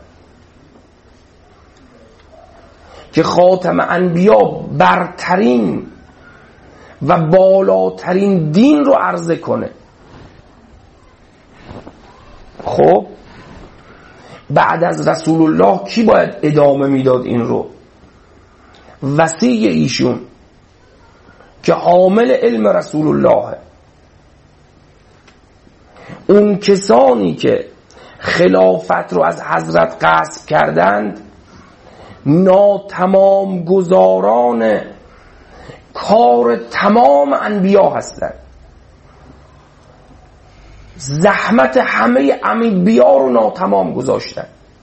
که خاتم انبیا برترین و بالاترین دین رو عرضه کنه. خب بعد از رسول الله کی باید ادامه میداد این رو؟ وصی ایشون که حامل علم رسول الله. اون کسانی که خلافت رو از حضرت غصب کردند ناتمام گزاران کار تمام انبیا هستند. زحمت همه انبیا رو ناتمام گذاشتن.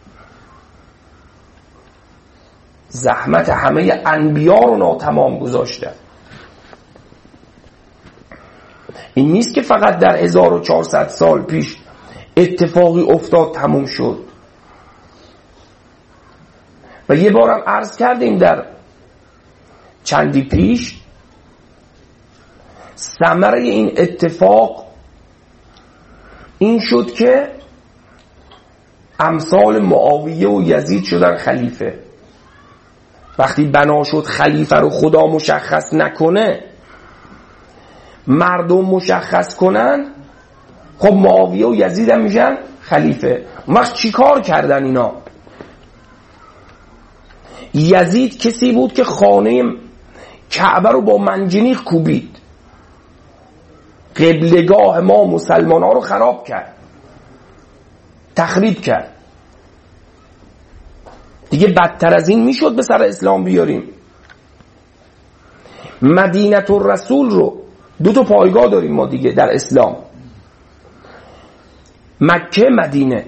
زحمت همه انبیا رو ناتمام گذاشتن. این نیست که فقط در هزار و چهارصد سال پیش اتفاقی افتاد تموم شد. و یه بارم عرض کردیم در چندی پیش ثمره این اتفاق این شد که امثال معاویه و یزید شدن خلیفه. وقتی بنا شد خلیفه رو خدا مشخص نکنه مردم مشخص کنن، خب معاویه و یزید هم میشن خلیفه. اون وقت چی کار کردن اینا؟ یزید کسی بود که خانه کعبه رو با منجنیق کوبید، قبلگاه ما مسلمان ها رو خراب کرد، تخریب کرد. دیگه بدتر از این میشد به سر اسلام بیاریم؟ مدینه الرسول رو دو تا پایگاه داریم ما دیگه در اسلام، مکه مدینه.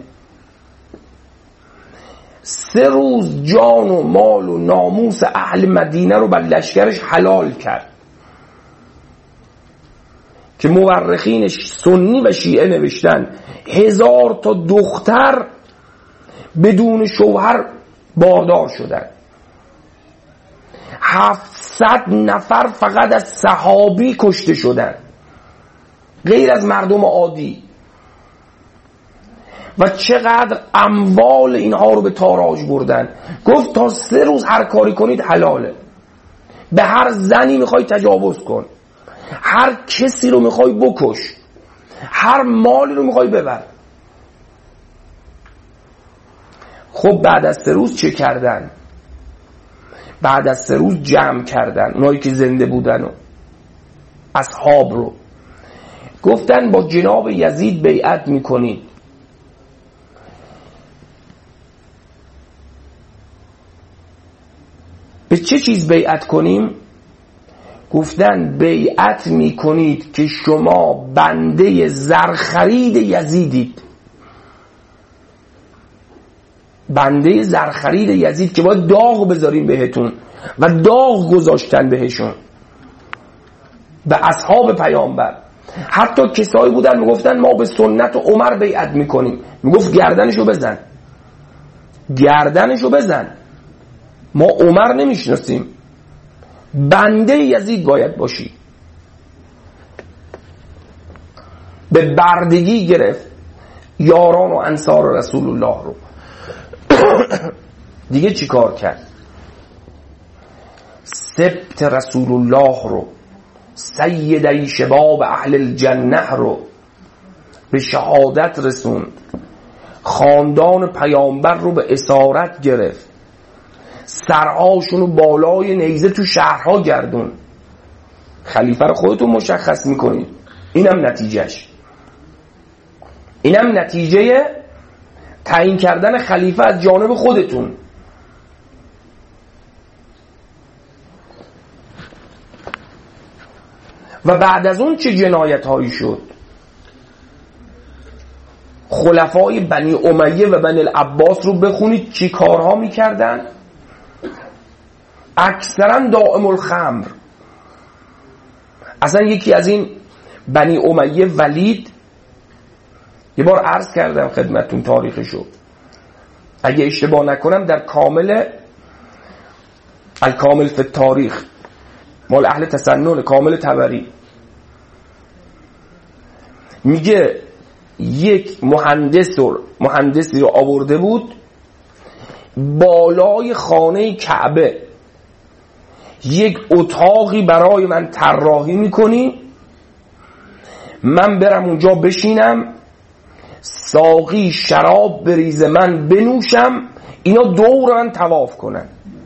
سه روز جان و مال و ناموس اهل مدینه رو بر لشکرش حلال کرد که مورخین سنی و شیعه نوشتن هزار تا دختر بدون شوهر باردار شدن، هفتصد نفر فقط از صحابی کشته شدن غیر از مردم عادی. و چقدر اموال اینها رو به تاراج بردن. گفت تا سه روز هر کاری کنید حلاله. به هر زنی میخوای تجاوز کن، هر کسی رو میخوای بکش، هر مالی رو میخوای ببر. خب بعد از سه روز چه کردن؟ بعد از سه روز جمع کردن اونایی که زنده بودن و اصحاب رو، گفتن با جناب یزید بیعت میکنید. به چه چیز بیعت کنیم؟ گفتن بیعت میکنید که شما بنده زرخرید یزیدید، بنده زرخرید یزید که باید داغ بذاریم بهتون. و داغ گذاشتن بهشون، به اصحاب پیامبر. حتی کسایی بودن میگفتن ما به سنت عمر بیعت میکنیم، میگفت گردنشو بزن، گردنشو بزن، ما عمر نمیشناسیم، بنده یزید باید باشی. به بردگی گرفت یاران و انصار رسول الله رو. دیگه چی کار کرد؟ سبت رسول الله رو، سیدی شباب اهل الجنه رو به شهادت رسوند، خاندان پیامبر رو به اسارت گرفت، سرهاشون رو بالای نیزه تو شهرها گردون. خلیفه رو خودتون مشخص میکنید. اینم نتیجهش، اینم نتیجه تعیین کردن خلیفه از جانب خودتون. و بعد از اون چه جنایت هایی شد؟ خلفای بنی امیه و بنی العباس رو بخونید چی کارها میکردن. اکثرا دائم الخمر. اصلا یکی از این بنی امیه ولید، یه بار عرض کردم خدمتون تاریخشو، اگه اشتباه نکنم در کامل الکامل فی التاریخ مال اهل تسنن، کامل طبری، میگه یک مهندس رو مهندسی رو آورده بود بالای خانه کعبه، یک اتاقی برای من طراحی میکنی، من برم اونجا بشینم، ساقی شراب بریز من بنوشم، اینا دور من طواف کنن.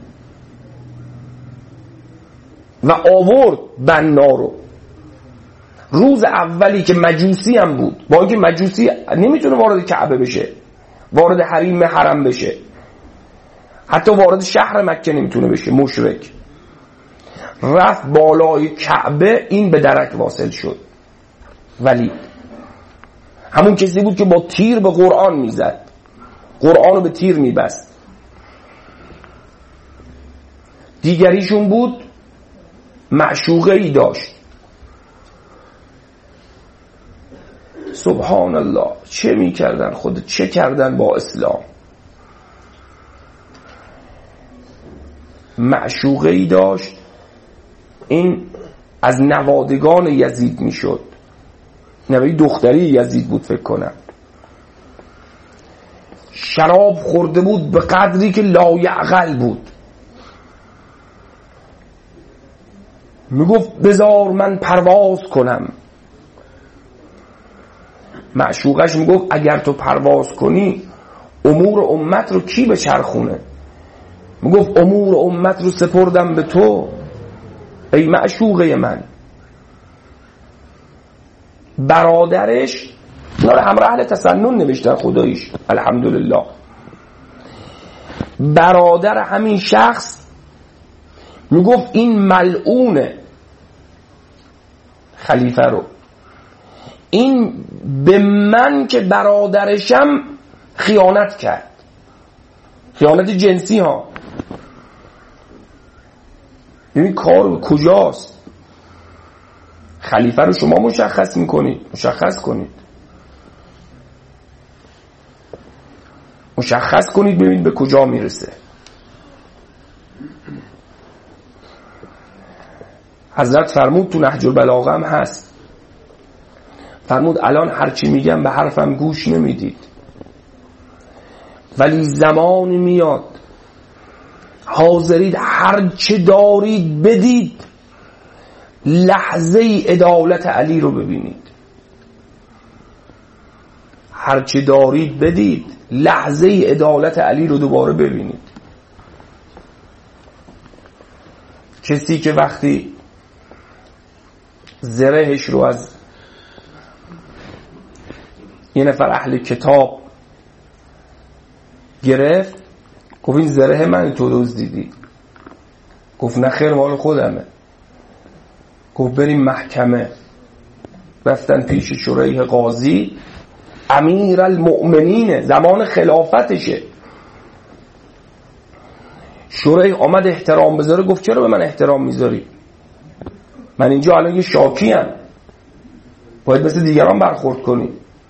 و آورد بنا رو. روز اولی که مجوسی هم بود، با اینکه مجوسی نمیتونه وارد کعبه بشه، وارد حریم حرم بشه، حتی وارد شهر مکه نمیتونه بشه، مشرک، رفت بالای کعبه، این به درک واصل شد. ولی همون کسی بود که با تیر به قرآن میزد، قرآن رو به تیر میبست. دیگریشون بود معشوقه ای داشت. سبحان الله، چه میکردن خود، چه کردن با اسلام. معشوقه ای داشت، این از نوادگان یزید میشد، نوی دختری یزید بود فکر کنم. شراب خورده بود به قدری که لایعقل بود. میگفت بذار من پرواز کنم. معشوقش میگفت اگر تو پرواز کنی امور امت رو کی به چرخونه؟ میگفت امور امت رو سپردم به تو ای معشوقه من. برادرش، اینا رو همراه اهل تسنن نوشتن خداییش الحمدلله، برادر همین شخص میگفت این ملعونه خلیفه رو، این به من که برادرشم خیانت کرد، خیانت جنسی ها. ببین کار کجاست. خلیفه رو شما مشخص میکنید، مشخص کنید، مشخص کنید ببینید به کجا میرسه. حضرت فرمود تو نهج البلاغه هم هست، فرمود الان هرچی میگم به حرفم گوش نمیدید، ولی زمانی میاد حاضرید هرچی دارید بدید لحظه عدالت علی رو ببینید. هرچی دارید بدید لحظه عدالت علی رو دوباره ببینید. کسی که وقتی زرهش رو از یه نفر اهل کتاب گرفت، گفت این زره من تو دزدیدی، گفت نه خیر مال خودمه، گفت بریم محکمه. رفتن پیش شریح قاضی، امیر المؤمنین، زمان خلافتشه. شریح آمد احترام بذاره، گفت چرا به من احترام میذاری؟ من اینجا الان یه شاکی ام، باید مثل دیگران برخورد کنی.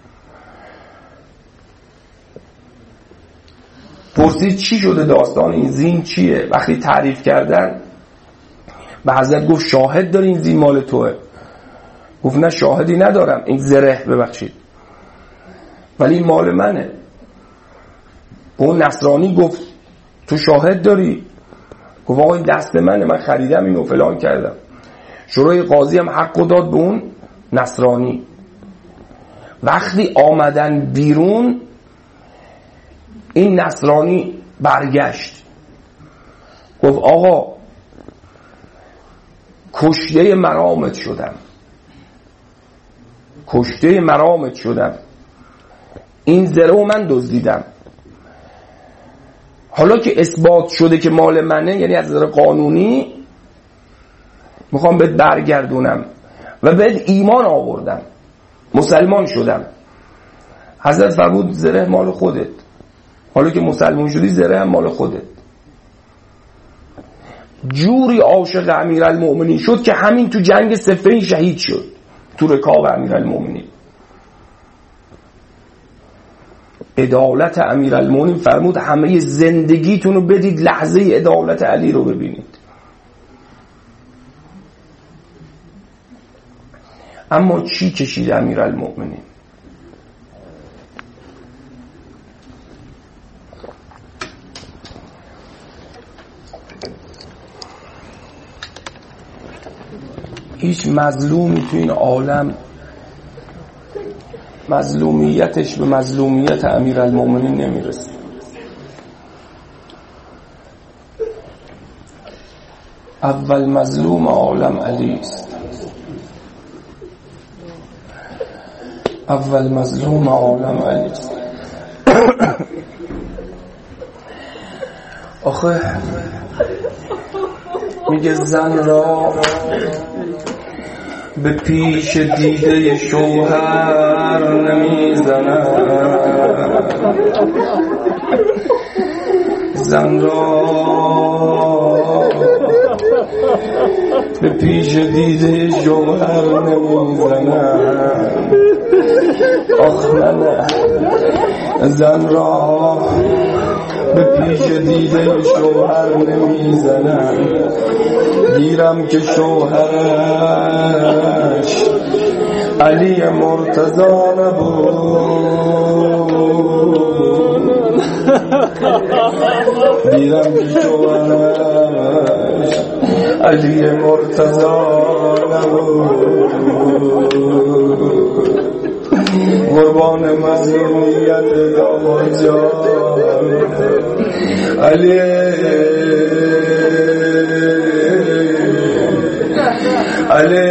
پرسید چی شده، داستان این زین چیه؟ وقتی تعریف کردن به حضرت گفت شاهد داری این زین مال توه؟ گفت نه شاهدی ندارم، این زره ببخشید ولی این مال منه. اون نصرانی گفت تو شاهد داری؟ گفت آقا این دست منه، من خریدم اینو فلان کردم. شروع قاضی هم حق داد به اون نصرانی. وقتی آمدن بیرون این نصرانی برگشت گفت آقا کشته مرامت شدم، کشته مرامت شدم، این زره من دزدیدم. حالا که اثبات شده که مال منه، یعنی از نظر قانونی میخوام بهت برگردونم و بهت ایمان آوردم، مسلمان شدم. حضرت فرمود زره مال خودت، حالا که مسلمان شدی زره هم مال خودت. جوری عاشق امیرالمؤمنین شد که همین تو جنگ صفین شهید شد، تو رکاب امیرالمؤمنین. عدالت امیرالمؤمنین فرمود همه زندگیتون رو بدید لحظه عدالت علی رو ببینید. اما چی کشید امیرالمؤمنین؟ هیچ مظلومی تو این عالم مظلومیتش به مظلومیت امیرالمومنین نمیرسه. اول مظلوم عالم علی است. اول مظلوم عالم علی است. آخه میگه زن را به پیش دیده شوهر نمیزند، زن را به پیش دیده شوهر نمیزند. آخ نه، زن را به پیش دیده شوهر نمیزند، گیرم که شوهرش علی مرتضی نبود، گیرم که شوهرش علی مرتضی نبود. قربان مظلومیت داماد جان علی علی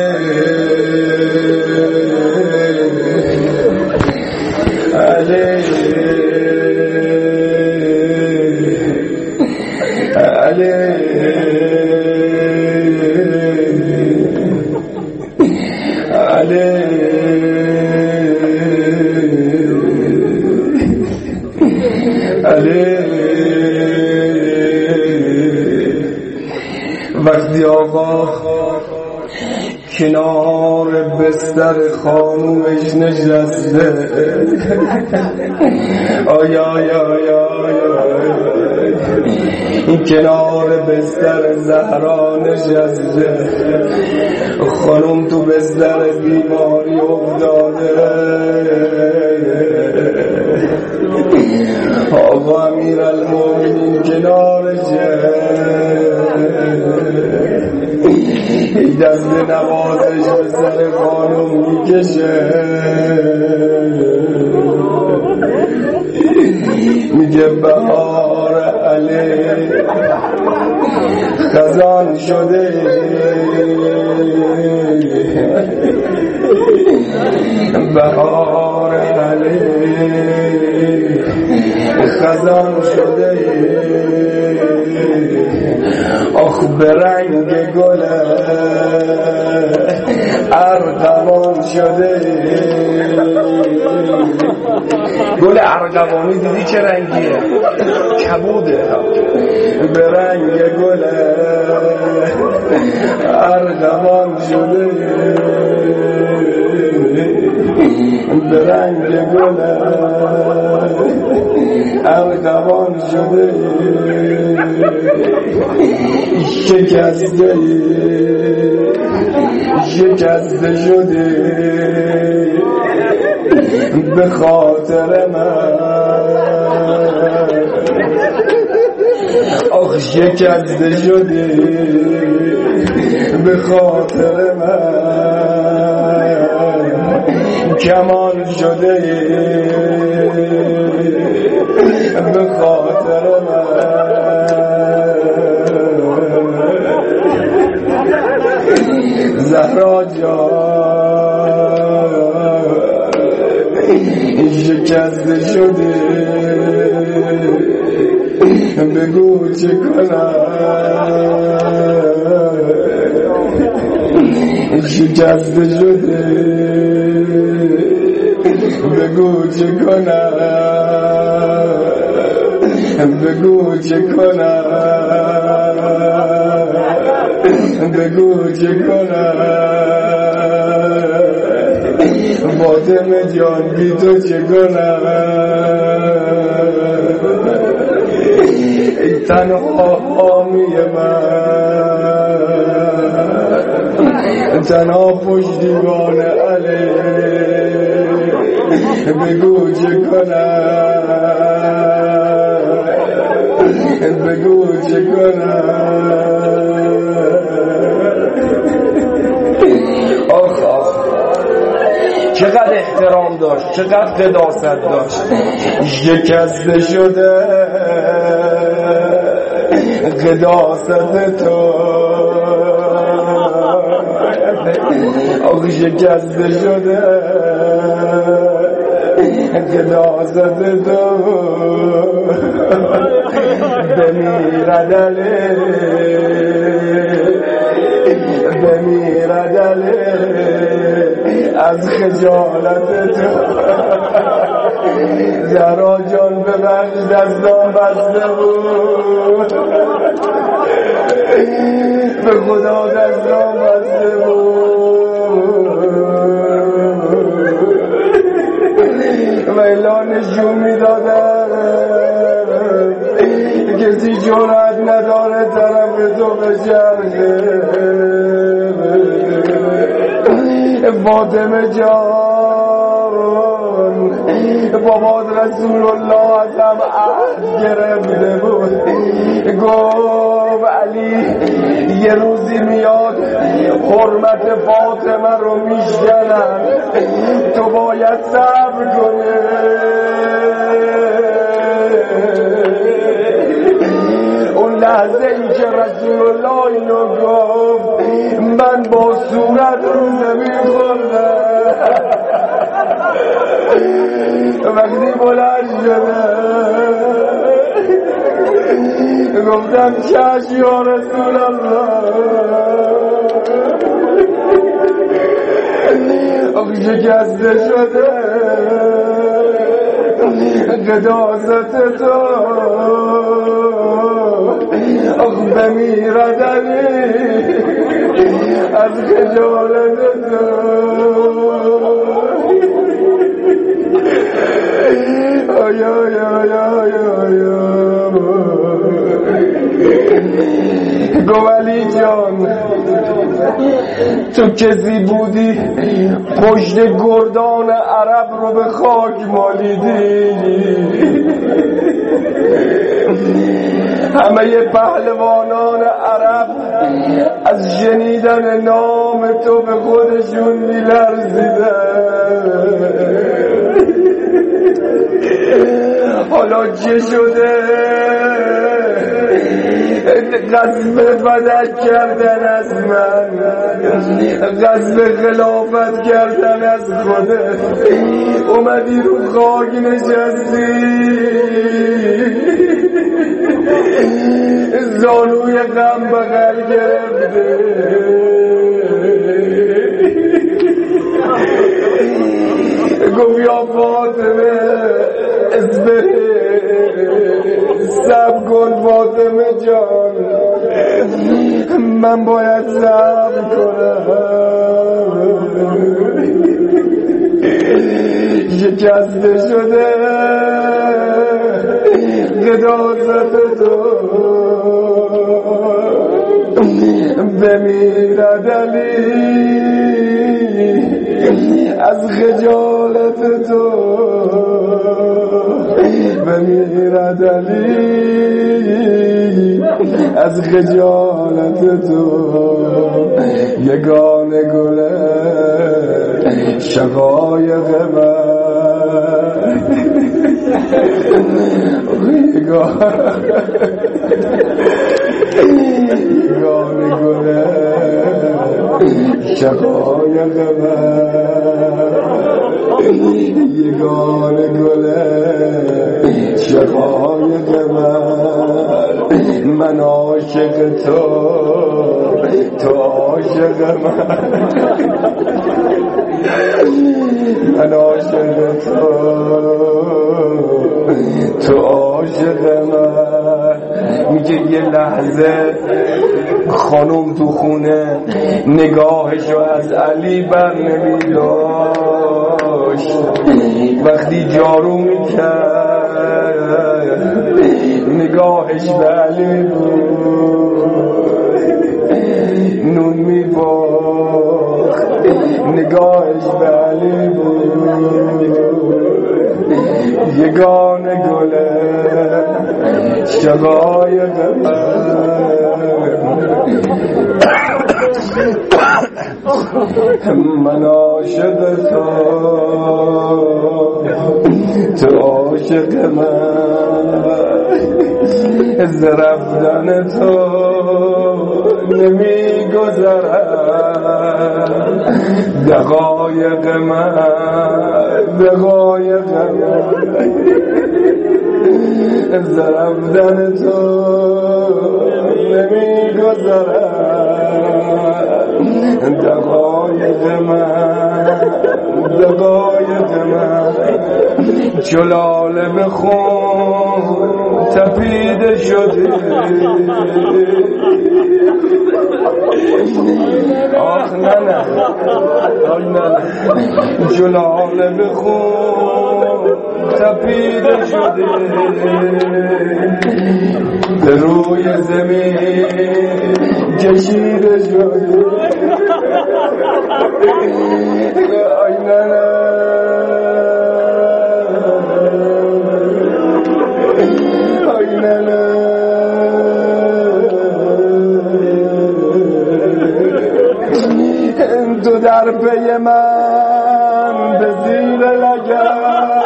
علی علی علی علی. وقتی آقا کنار بستر خانومش نشسته، آی آی آی آی این کنار بستر زهرا نشسته، خانوم تو بستر بیماری افتاده، آقا امیرالمومنین کنارشه، دست نوازش به سر خانم میکشه، میگه بهار علی خزان شده، بهار علی خزان شده، آخ به رنگ گل ارغوان شده. گل ارغوانی دیدی چه رنگیه؟ کبوده. به رنگ گل ارغوان شده، به رنگ گل ارغوان شده، شکسته شکسته شده به خاطر من، آخ شکسته شده به خاطر من، کمان شده به خاطر من. زهرا جان شکسته شده، بگو چه کنم، شکسته شده بگو چه کنم، بگو چه کنم، بگو چه کنم، فاطمه جان بی تو چه کنم، ای تنها حامی من، تنها پشتیبان علی، بگو چه کنم، بگو چه کنم. آخ آخ چقدر احترام داشت، چقدر قداست داشت. شکسته شده قداست تو، آخ شکسته شده قداست تو، بمیردله بمیردله از خجالت تو. زهرا جان ببخش دستان بسته بود، به خدا دستان بسته بود و اعلان نشون میدادن کسی جرأت نداره طرف تو بچرخه. فاطمه جان بابات رسول الله از هم عهد گرفته بود، گفت علی یه روزی میاد حرمت فاطمه رو میشکنن، تو باید صبر کنی. اون لحظه ای که رسول الله اینو گفت من با صورت رو زمین خوردم. وقتی بلند شده گفتم چشم یا رسول الله. آخ شکسته شده قداست تو، آخ بمیردنی از خجالت تو. آی آی آی آی آی گوالی جان تو کسی بودی پشت گردان عرب رو به خاک مالیدی، همه پهلوانان عرب از شنیدن نام تو به خودشون میلرزیدن. حالا چه شده؟ غصب فدک کردن از من، غصب خلافت کردن از خودت، اومدی رو خاک نشستی، زانوی غم بغل گرفته، گفت یا فاطمه اصبری، صبر کن فاطمه جان، من باید صبر کنم. شکسته شده قداست تو، بمیرد علی از خجالت تو، بمیرد علی از خجالت تو. یگانه گله شقایق من، یگانه گله شقایق من، یگانه گله شقایق من، من عاشق تو، تو عاشق من، من عاشق تو، تو عاشق من. میگه یه لحظه خانم تو خونه نگاهشو از علی بر نمیداشت، وقتی جارو میکرد نگاهش به علی بود، نون میباخت نگاهش به علی بود. یگانه گله شقایق من، من عاشق تو تو عاشق من از رفتن تو نمی گذرم دقایق من دقایق من از رفتن تو نمی گذرم دقایق من دقایق من جلاله به خون تپیده شده آخ نه نه آی نه نه جلاله به خون تپیده شده به روی زمین کشیده شده آی نه نه آی نه نه تو در پی من به زیر لگن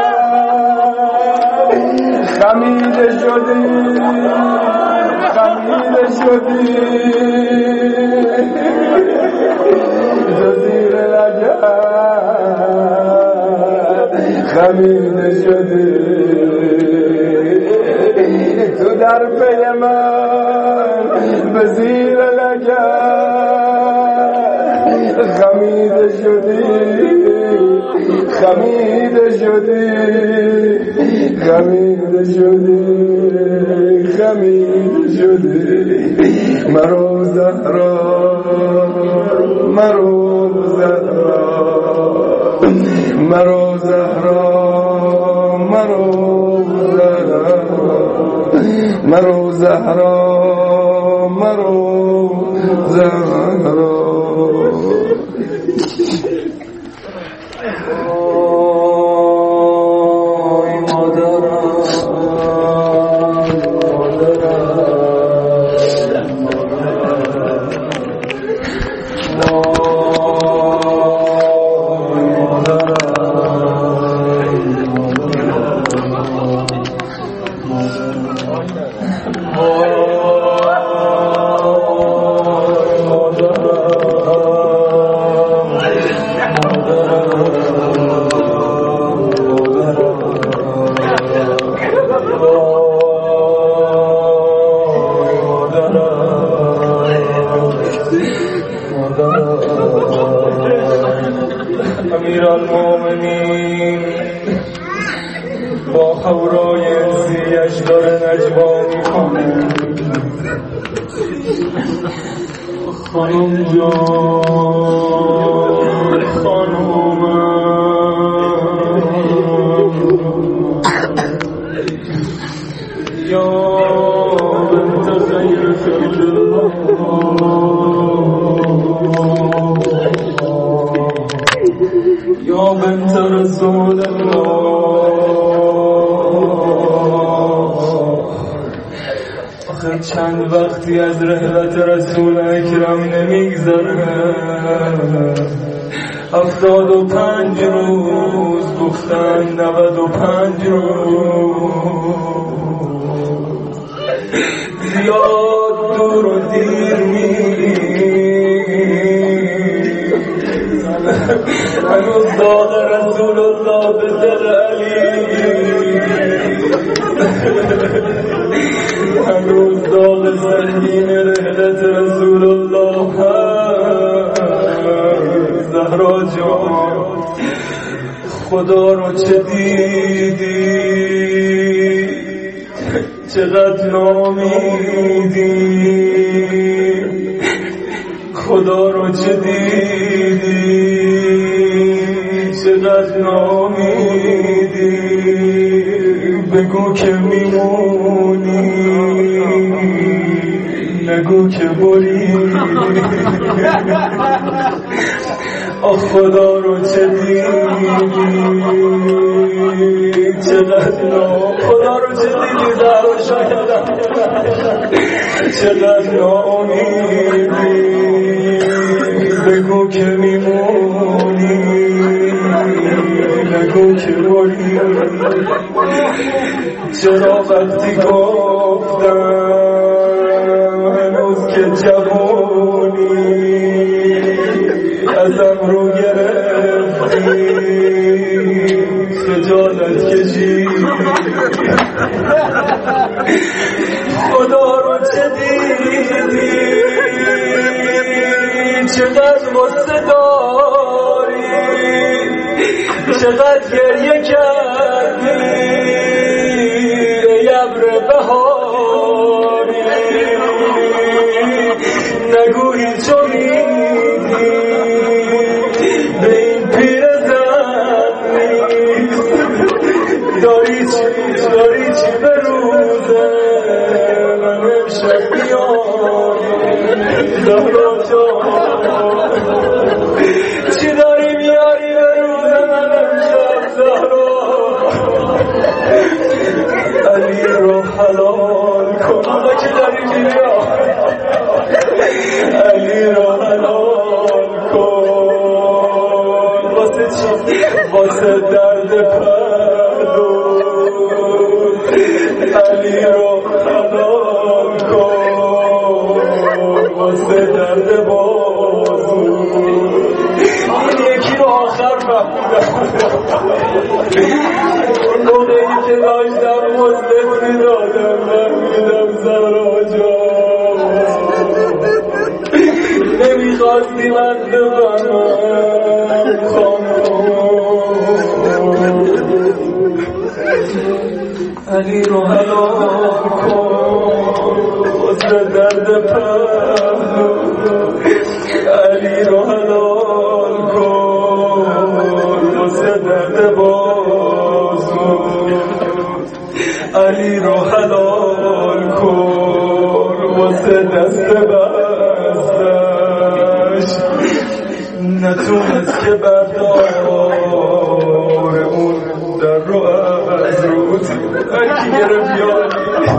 خمیده شدی خمیده شدی تو زیر لگن خمیده شدی تو در پی من به زیر لگن خمیده شدی خمیده شدی خمیده شدی خمیده شدی مرو زهرا مرو زهرا مرو زهرا مرو زهرا مرو زهرا مرو زهرا امیرالمومنین با خورای زیش داره نجوا میکنه خانم جان خانم یا بنت خیر خلق یا بنت رسول الله آخه چند وقتی از رحلت رسول اکرم نمیگذره هفتاد و پنج روز گفتن نود و پنج روز زیاد دور و دیر میری هنوز داغ رسول الله به دل علی هنوز داغ سنگین رحلت رسول الله زهرا جان خدا رو چه دیدی چقدر نامیدی خدا رو چه دیدی چقدر نامیدی بگو که میمونی نگو که بریدی آخ خدا رو چه دیدی چقدر نام خدا رو چه دیدی زهرا شایدم چقدر نامیدی چرا وقتی گفتم هنوز که جوانی ازم رو گرفتی خجالت کشی خدا رو چه دیدی چقدر غصه داری چقدر گریه کردی ای ابر بهاری نگو هیچ امیدی به این پیرزن نیست داری چی داری چی به روزه من امشب بیام زهرا جان چی داری میاری به روزه من امشب زهرا علی رو حلال کن حالا چی داری بیا علی رو حلال کن واسه چی واسه درد پهلو علی رو حلال کن واسه درد بازو این یکی رو آخر فهمیدم موقعی که داشتم مزدت میدادم فهمیدم زهرا جان نمیخواستی من بفهمم خانم علی رو حلال کن واسه درد پهلو علی رو حلال کن واسه درد بازو علی رو حلال کن واسه دست بستش نتونست که بردار اون در رو از روز هرکی گرفت یاری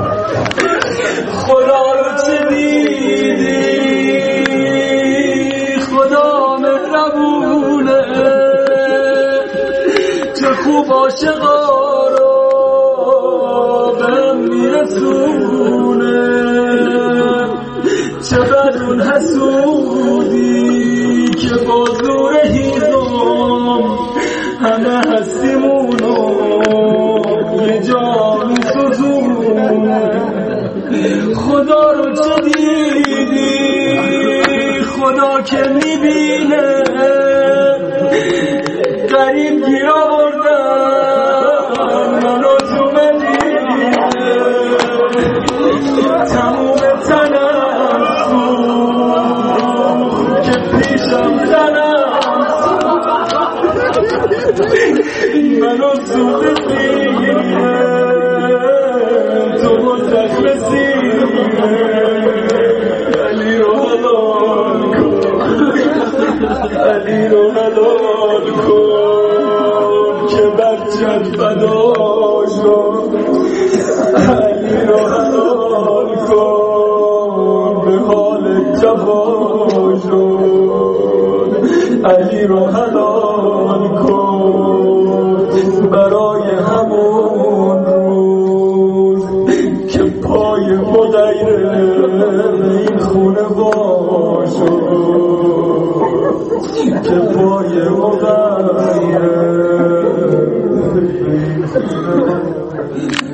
خدا رو چه دیدی خدا مهربونه چه خوب عاشقا رو بهم میرسونه چقدر اون حسودی که با زور هیزم همه هستیمونو یه جا میسوزونه خدا رو چه دیدی خدا که میبینه غریب گیر آوردن منو تو مدینه تموم تنم سوخت که پیشم زنم منو سوخت سینه تو مستخلصی علی رو حلال کن علی رو حلال کن که بچت فدا شد علی رو حلال کن به حال جفا شد علی رو حلال کن برای همون روز که پای مغیره این خونه وا شد که پای مغیره